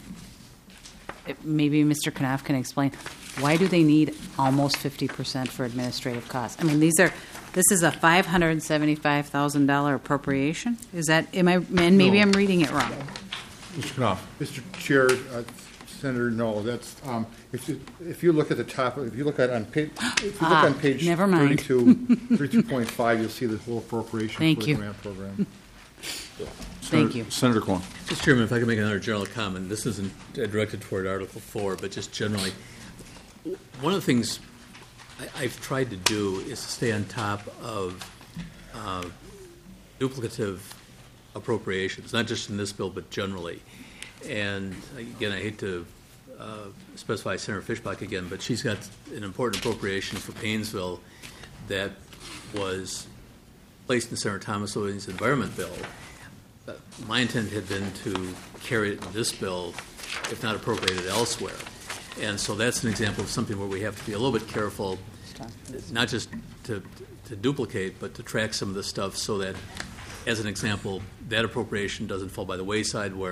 maybe Mr. Knopf can explain, why do they need almost 50% for administrative costs? I mean, this is a $575,000 appropriation? Is that, maybe No. I'm reading it wrong. Mr. Knopf. Mr. Chair, Senator, no, that's if you look at the top, if you look on page never mind. 32.5, you'll see the whole appropriation Thank for you. the grant program. Thank you. Senator Cohen. Mr. Chairman, if I could make another general comment. This isn't directed toward Article 4, but just generally, one of the things I've tried to do is to stay on top of duplicative appropriations, not just in this bill, but generally. And again, I hate to specify Senator Fischbach again, but she's got an important appropriation for Paynesville that was placed in Senator Thomas Owings' environment bill. My intent had been to carry it in this bill, if not appropriated elsewhere. And so that's an example of something where we have to be a little bit careful, not just to duplicate, but to track some of the stuff so that, as an example, that appropriation doesn't fall by the wayside where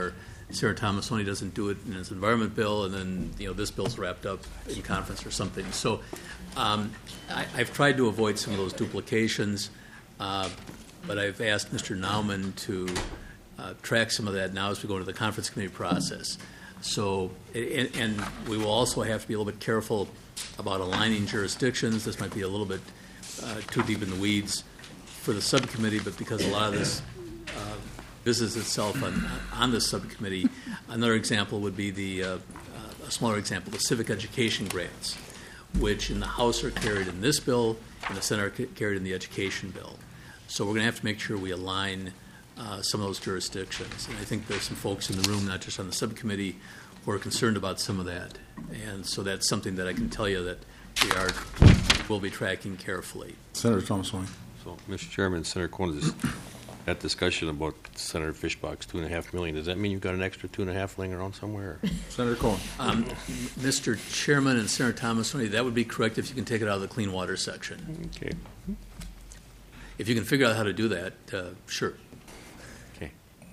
Senator Thomas only doesn't do it in his environment bill, and then this bill's wrapped up in conference or something. So I've tried to avoid some of those duplications, but I've asked Mr. Nauman to track some of that now as we go into the conference committee process. So, and we will also have to be a little bit careful about aligning jurisdictions. This might be a little bit too deep in the weeds for the subcommittee, but because a lot of this business itself on this subcommittee, another example would be a smaller example, the civic education grants, which in the House are carried in this bill, and the Senate are carried in the education bill. So we're going to have to make sure we align some of those jurisdictions. And I think there's some folks in the room, not just on the subcommittee, who are concerned about some of that. And so that's something that I can tell you that we'll be tracking carefully. Senator Thomas-Wayne. So, Mr. Chairman, Senator Cohen, that discussion about Senator Fishbach's $2.5 million, does that mean you've got an extra 2.5 laying around somewhere? Senator Cohen. Mr. Chairman and Senator Thomas-Wayne, that would be correct if you can take it out of the clean water section. Okay. If you can figure out how to do that, sure. Okay.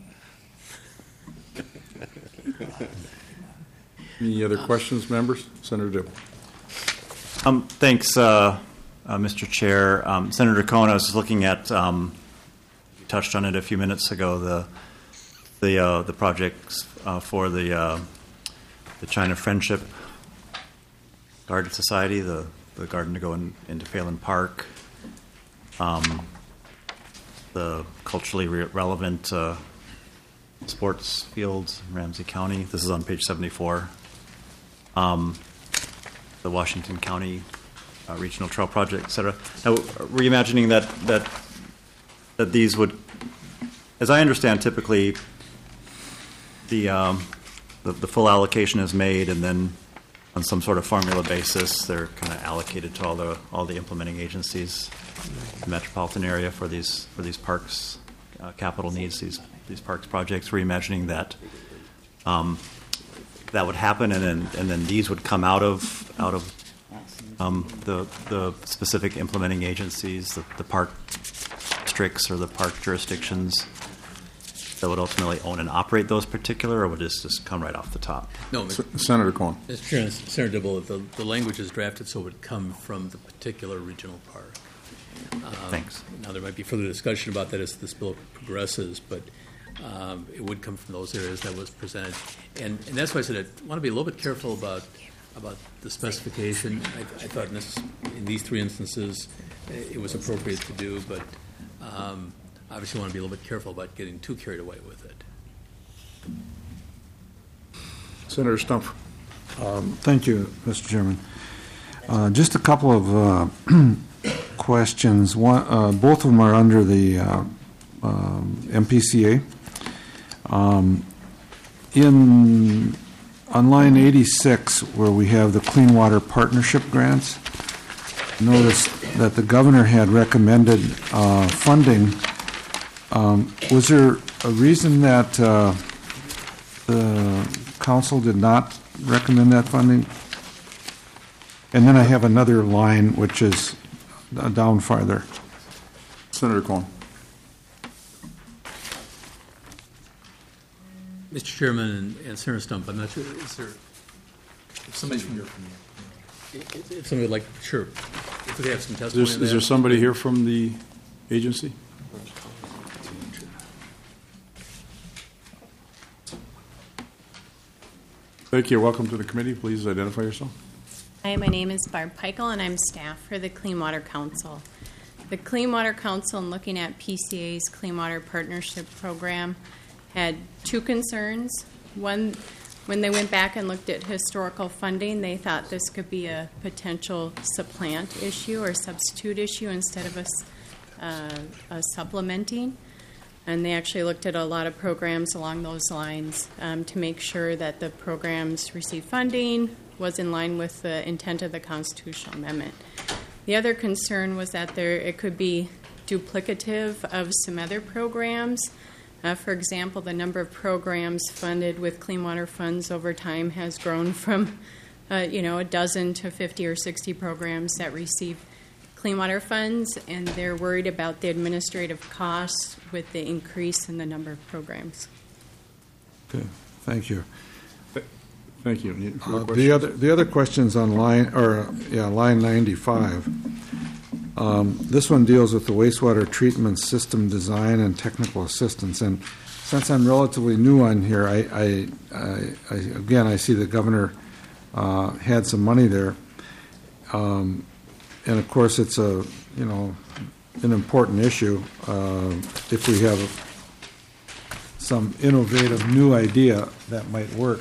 Any other questions, members? Senator Dibble. Thanks, Mr. Chair. Senator Cohen, I was just looking at, you touched on it a few minutes ago, the projects for the China Friendship Garden Society, the garden to go into Phelan Park, the culturally relevant sports fields in Ramsey County. This is on page 74. The Washington County Regional Trail Project, et cetera. Now, were you imagining that these would, as I understand, typically the full allocation is made, and then on some sort of formula basis, they're kind of allocated to all the implementing agencies, the metropolitan area for these parks, capital needs, these parks projects. Were you imagining that that would happen, and then these would come out of the specific implementing agencies, the park districts or the park jurisdictions that would ultimately own and operate those particular, or would this just come right off the top? No, Senator Cohen. Mr. Chairman, Senator Dibble, the language is drafted so it would come from the particular regional park. Thanks. Now, there might be further discussion about that as this bill progresses, but it would come from those areas that was presented. And that's why I said I want to be a little bit careful about the specification. I thought in these three instances it was appropriate to do, but obviously want to be a little bit careful about getting too carried away with it. Senator Stumpf. Thank you, Mr. Chairman. Just a couple of questions. One, both of them are under the MPCA. On line 86, where we have the Clean Water Partnership grants, notice that the governor had recommended funding. Was there a reason that the council did not recommend that funding? And then I have another line which is down farther. Senator Cohen. Mr. Chairman and Senator Stump, I'm not sure, is there, if somebody would like, sure, if we have some testimony on that. Is there somebody here from the agency? Thank you. Welcome to the committee. Please identify yourself. Hi, my name is Barb Peichel, and I'm staff for the Clean Water Council. The Clean Water Council, in looking at PCA's Clean Water Partnership Program, had two concerns. One, when they went back and looked at historical funding, they thought this could be a potential supplant issue or substitute issue instead of a supplementing. And they actually looked at a lot of programs along those lines to make sure that the programs received funding, was in line with the intent of the constitutional amendment. The other concern was that it could be duplicative of some other programs. For example, the number of programs funded with clean water funds over time has grown from, a dozen to 50 or 60 programs that receive clean water funds, and they're worried about the administrative costs with the increase in the number of programs. Okay, Thank you. Thank you. Any further The questions? other questions on line 95. This one deals with the wastewater treatment system design and technical assistance. And since I'm relatively new on here, I see the governor had some money there, and of course it's an important issue. If we have some innovative new idea that might work.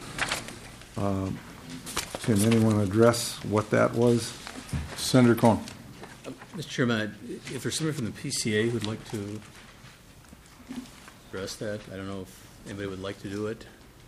Can anyone address what that was? Senator Cohen. Mr. Chairman, if there's someone from the PCA who'd like to address that, I don't know if anybody would like to do it.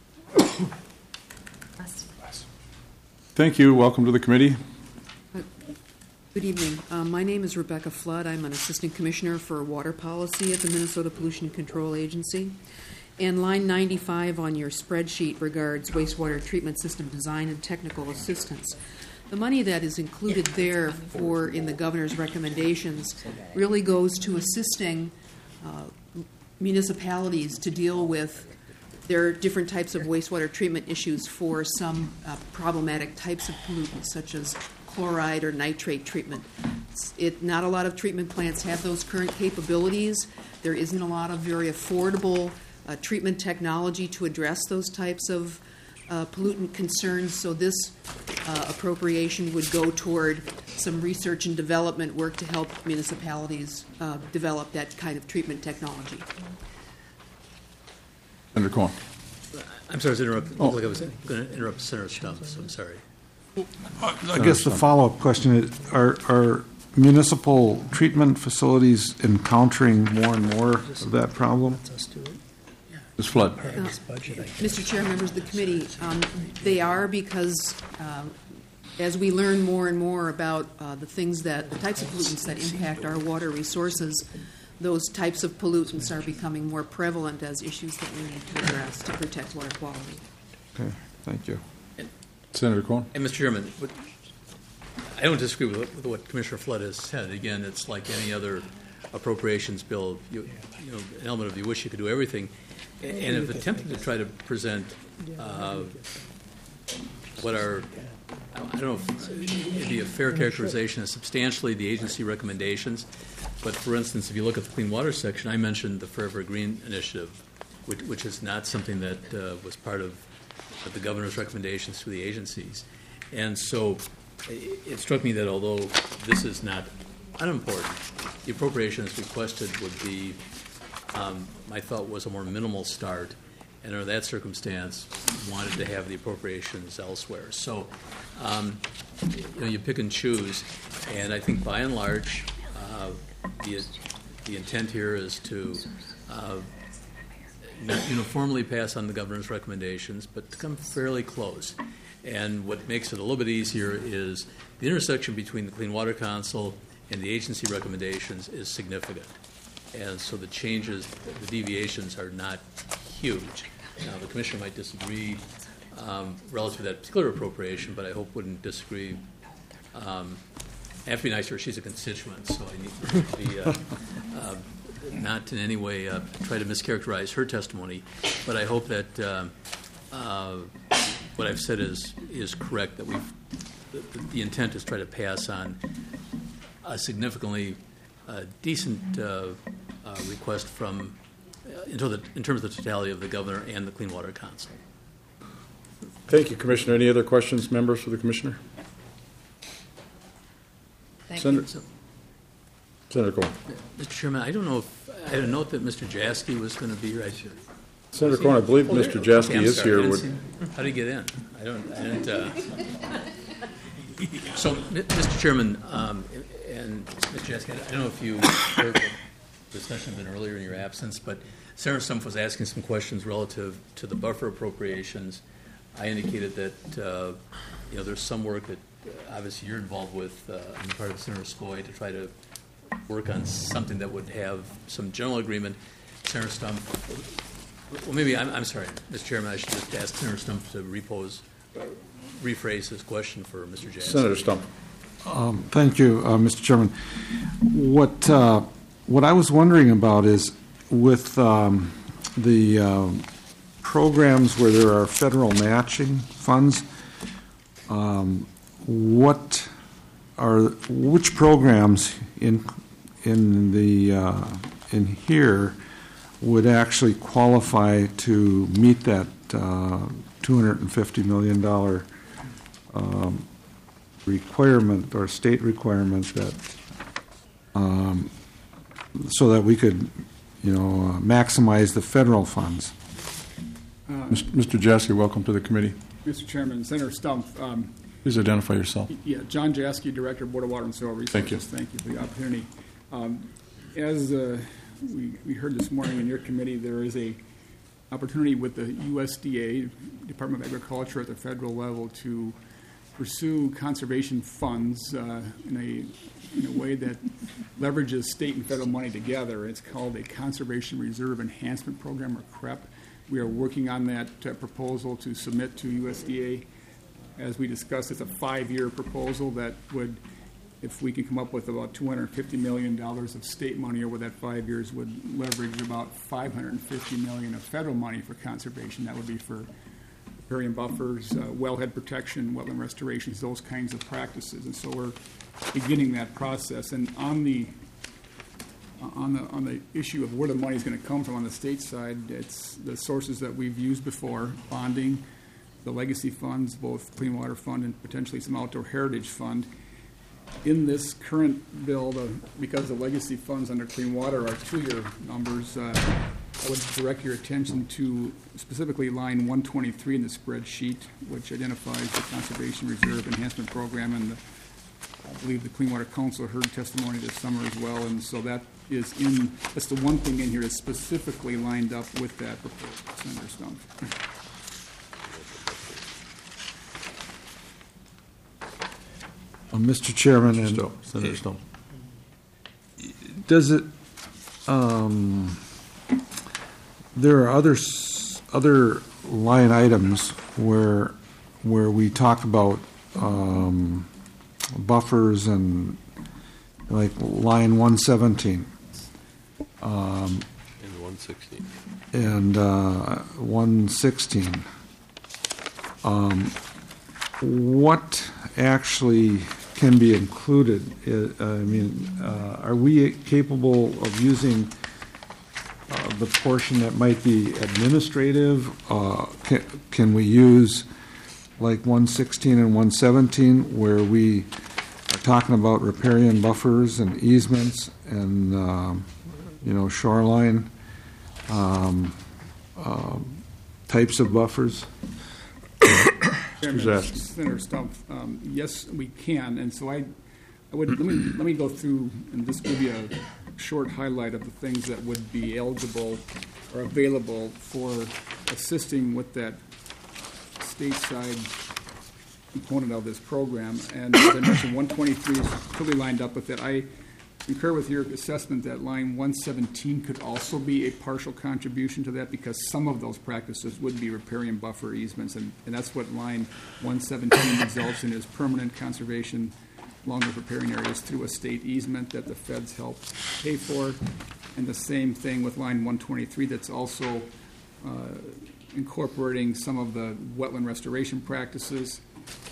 Thank you. Welcome to the committee. Good evening. My name is Rebecca Flood. I'm an Assistant Commissioner for Water Policy at the Minnesota Pollution Control Agency. And line 95 on your spreadsheet regards wastewater treatment system design and technical assistance. The money that is included there in the governor's recommendations really goes to assisting municipalities to deal with their different types of wastewater treatment issues for some problematic types of pollutants, such as chloride or nitrate treatment. Not a lot of treatment plants have those current capabilities. There isn't a lot of very affordable treatment technology to address those types of pollutant concerns, so this appropriation would go toward some research and development work to help municipalities develop that kind of treatment technology. Senator Cohen. I'm sorry to interrupt. Like I was going to interrupt Senator Stumpf, so I'm sorry. I guess the follow-up question is, are municipal treatment facilities encountering more and more of that problem? Ms. Flood. Mr. Chair, members of the committee, they are, because as we learn more and more about the types of pollutants that impact our water resources, those types of pollutants are becoming more prevalent as issues that we need to address to protect water quality. Okay, thank you. Senator Cohen. And Mr. Chairman, I don't disagree with what Commissioner Flood has said. Again, it's like any other appropriations bill. An element of you wish you could do everything. And have attempted to try to present what are, I don't know if it'd be a fair characterization of substantially the agency recommendations. But for instance, if you look at the clean water section, I mentioned the Forever Green initiative, which is not something that was part of the governor's recommendations to the agencies. And so it struck me that although this is not unimportant, the appropriations requested would be, my thought was a more minimal start, and under that circumstance, wanted to have the appropriations elsewhere. So, you pick and choose, and I think by and large, the intent here is to not uniformly pass on the governor's recommendations, but to come fairly close. And what makes it a little bit easier is the intersection between the Clean Water Council and the agency recommendations is significant. And so the changes, the deviations are not huge. Now, the Commissioner might disagree relative to that particular appropriation, but I hope wouldn't disagree. I have to be nice to her. She's a constituent, so I need to be not in any way try to mischaracterize her testimony. But I hope that what I've said is correct, that the intent is to try to pass on a significantly decent request from in terms of the totality of the governor and the Clean Water Council. Thank you, Commissioner. Any other questions, members, for the Commissioner? Senator Cohen. Mr. Chairman, I don't know if I had a note that Mr. Jaski was going to be here. Senator Cohen, I believe Mr. Jaski is here. How did he get in? I didn't. So, Mr. Chairman, and Mr. Jaski, I don't know if you heard the discussion been earlier in your absence, but Senator Stumpf was asking some questions relative to the buffer appropriations. I indicated that there's some work that obviously you're involved with on the part of Senator Skoye to try to work on something that would have some general agreement. Senator Stumpf, well, maybe I'm sorry, Mr. Chairman, I should just ask Senator Stumpf to rephrase his question for Mr. Jackson. Senator Stumpf. Thank you, Mr. Chairman. What I was wondering about is with the programs where there are federal matching funds, which programs in here would actually qualify to meet that $250 million requirement or state requirement that so that we could, maximize the federal funds? Mr. Jaske, welcome to the committee. Mr. Chairman, Senator Stump. Please identify yourself. Yeah, John Jaske, Director of Board of Water and Soil Resources. Thank you. Thank you for the opportunity. As we heard this morning in your committee, there is a opportunity with the USDA, Department of Agriculture at the federal level, to pursue conservation funds in a way that leverages state and federal money together. It's called a Conservation Reserve Enhancement Program, or CREP. We are working on that proposal to submit to USDA. As we discussed, it's a 5-year proposal that would, if we can come up with about $250 million of state money over that 5 years, would leverage about $550 million of federal money for conservation. That would be for riparian buffers, wellhead protection, wetland restorations, those kinds of practices. And so we're beginning that process. And on the issue of where the money is going to come from on the state side, it's the sources that we've used before: bonding, the legacy funds, both Clean Water Fund and potentially some Outdoor Heritage Fund. In this current bill, because the legacy funds under Clean Water are 2-year numbers, I would direct your attention to specifically line 123 in the spreadsheet, which identifies the Conservation Reserve Enhancement Program, and I believe the Clean Water Council heard testimony this summer as well, and so that's the one thing in here that's specifically lined up with that proposal, Senator Stump. Mr. Chairman, Senator Stump. Does it? There are other line items where we talk about buffers, and like line 117 and 116 and 116. What actually can be included? Are we capable of using the portion that might be administrative? Can we use like 116 and 117 where we are talking about riparian buffers and easements and shoreline types of buffers? Chairman, Senator Stump, yes, we can, and so I would let me go through and just give you a short highlight of the things that would be eligible or available for assisting with that stateside component of this program. And as I mentioned, 123 is clearly lined up with it. I concur with your assessment that line 117 could also be a partial contribution to that, because some of those practices would be riparian buffer easements, and that's what line 117 results in, is permanent conservation along with riparian areas through a state easement that the feds help pay for. And the same thing with line 123, that's also incorporating some of the wetland restoration practices.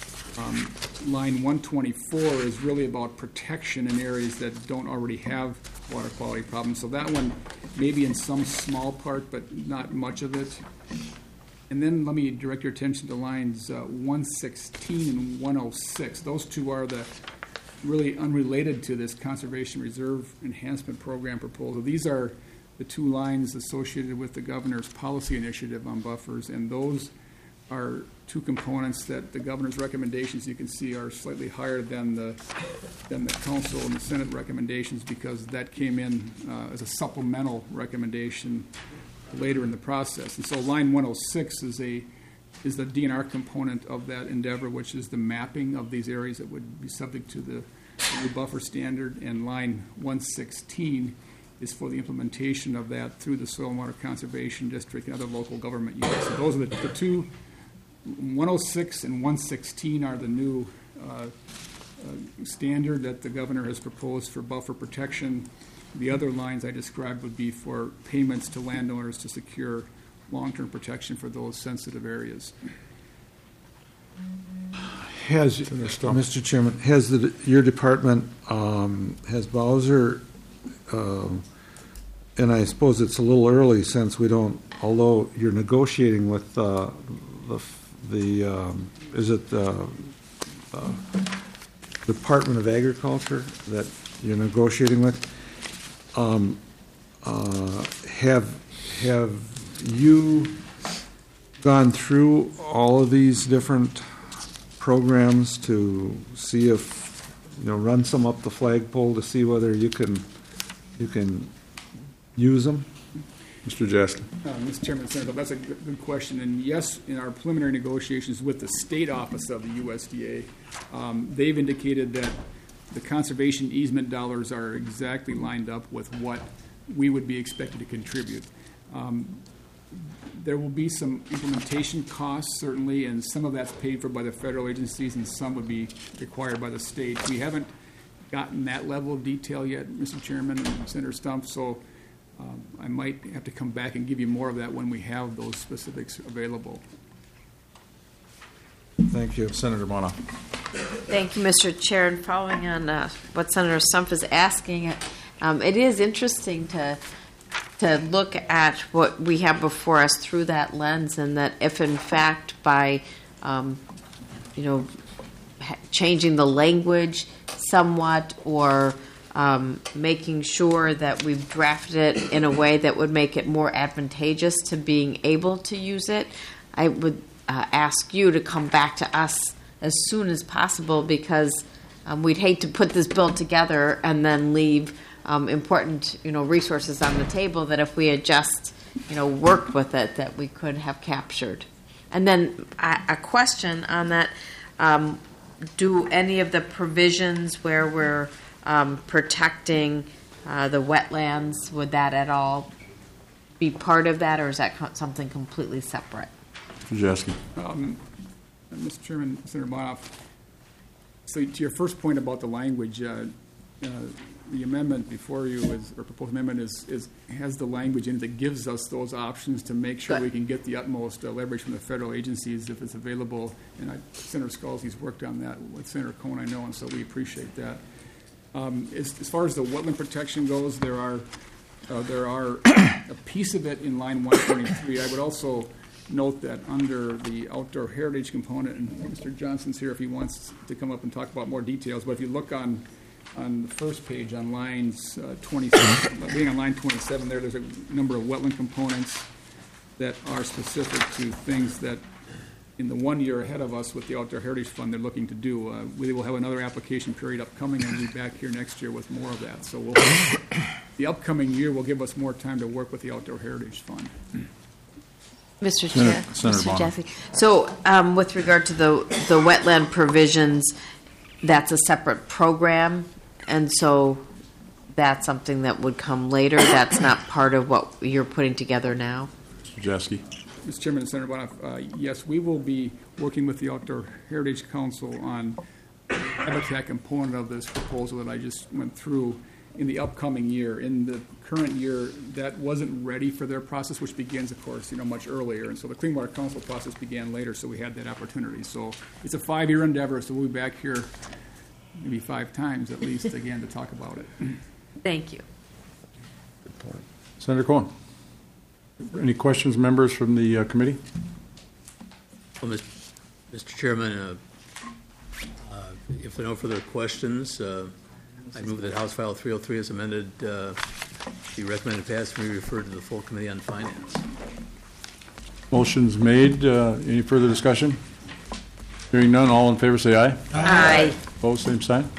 Line 124 is really about protection in areas that don't already have water quality problems. So that one maybe in some small part, but not much of it. And then let me direct your attention to lines 116 and 106. Those two are the really unrelated to this Conservation Reserve Enhancement Program proposal. These are the two lines associated with the governor's policy initiative on buffers, and those are two components that the governor's recommendations, you can see, are slightly higher than the council and the Senate recommendations, because that came in as a supplemental recommendation later in the process. And so line 106 is the DNR component of that endeavor, which is the mapping of these areas that would be subject to the new buffer standard, and line 116 is for the implementation of that through the Soil and Water Conservation District and other local government units. So those are the two. 106 and 116 are the new standard that the governor has proposed for buffer protection. The other lines I described would be for payments to landowners to secure long-term protection for those sensitive areas. Mr. Chairman, has your department, has Bowser, and I suppose it's a little early since we don't, although you're negotiating with is it the Department of Agriculture that you're negotiating with? Have you gone through all of these different programs to see if, run some up the flagpole to see whether you can use them? Mr. Jaskin. Mr. Chairman, Senator, that's a good question. And yes, in our preliminary negotiations with the state office of the USDA, they've indicated that the conservation easement dollars are exactly lined up with what we would be expected to contribute. There will be some implementation costs, certainly, and some of that's paid for by the federal agencies and some would be required by the state. We haven't gotten that level of detail yet, Mr. Chairman and Senator Stump, so I might have to come back and give you more of that when we have those specifics available. Thank you. Senator Bono. Thank you, Mr. Chair. And following on what Senator Stump is asking, it is interesting to look at what we have before us through that lens, and that if in fact by changing the language somewhat or making sure that we've drafted it in a way that would make it more advantageous to being able to use it, I would ask you to come back to us as soon as possible, because we'd hate to put this bill together and then leave important, resources on the table that if we had just, worked with it, that we could have captured. And then a question on that: do any of the provisions where we're protecting the wetlands, would that at all be part of that, or is that something completely separate? Mr. Mr. Chairman, Senator Bonoff, so to your first point about the language, the amendment before you or proposed amendment has the language in it that gives us those options to make sure we can get the utmost leverage from the federal agencies if it's available. And Senator Scalzi's worked on that with Senator Cohen, I know, and so we appreciate that. As far as the wetland protection goes, there are a piece of it in line 123. I would also note that under the outdoor heritage component, and Mr. Johnson's here if he wants to come up and talk about more details, but if you look on the first page on lines 27, being on line 27 there's a number of wetland components that are specific to things that in the 1 year ahead of us with the Outdoor Heritage Fund they're looking to do. We will have another application period upcoming, and we'll be back here next year with more of that. So the upcoming year will give us more time to work with the Outdoor Heritage Fund. Mr. Chair, Senator Mr. Jaffe. So with regard to the wetland provisions, that's a separate program, and so that's something that would come later. That's not part of what you're putting together now. Mr. Jaski. Mr. Chairman and Senator Bonoff, yes, we will be working with the Outdoor Heritage Council on the habitat component of this proposal that I just went through in the upcoming year. In the current year, that wasn't ready for their process, which begins, of course, much earlier. And so the Clean Water Council process began later, so we had that opportunity. So it's a 5-year endeavor, so we'll be back here maybe 5 times at least again to talk about it. Thank you. Good point. Senator Cohen. Any questions, members from the committee? Well, Mr. Chairman, if there are no further questions, I move that House File 303 as amended be recommended passed and be referred to the full Committee on Finance. Motion's made. Any further discussion? Hearing none, all in favor say aye. Aye. Opposed, same sign.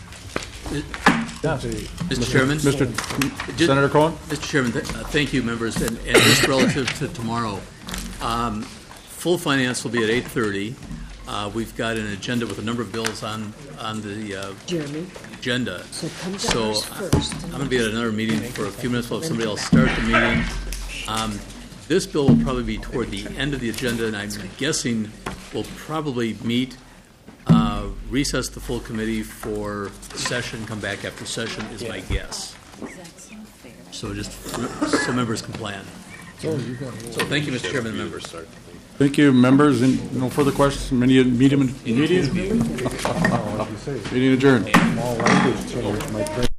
Yes. Mr. Chairman? Senator Cohen? Mr. Chairman, thank you, members. And just relative to tomorrow, full finance will be at 8:30. We've got an agenda with a number of bills on the agenda. So I'm going to be at another meeting for a few minutes while somebody else starts the meeting. This bill will probably be toward the end of the agenda, and I'm guessing we'll probably meet, recess the full committee for session, come back after session is my guess. So just so members can plan. So thank you, Mr. Chairman and members. Thank you, members, and no further questions. Meeting adjourned. Small language change might bring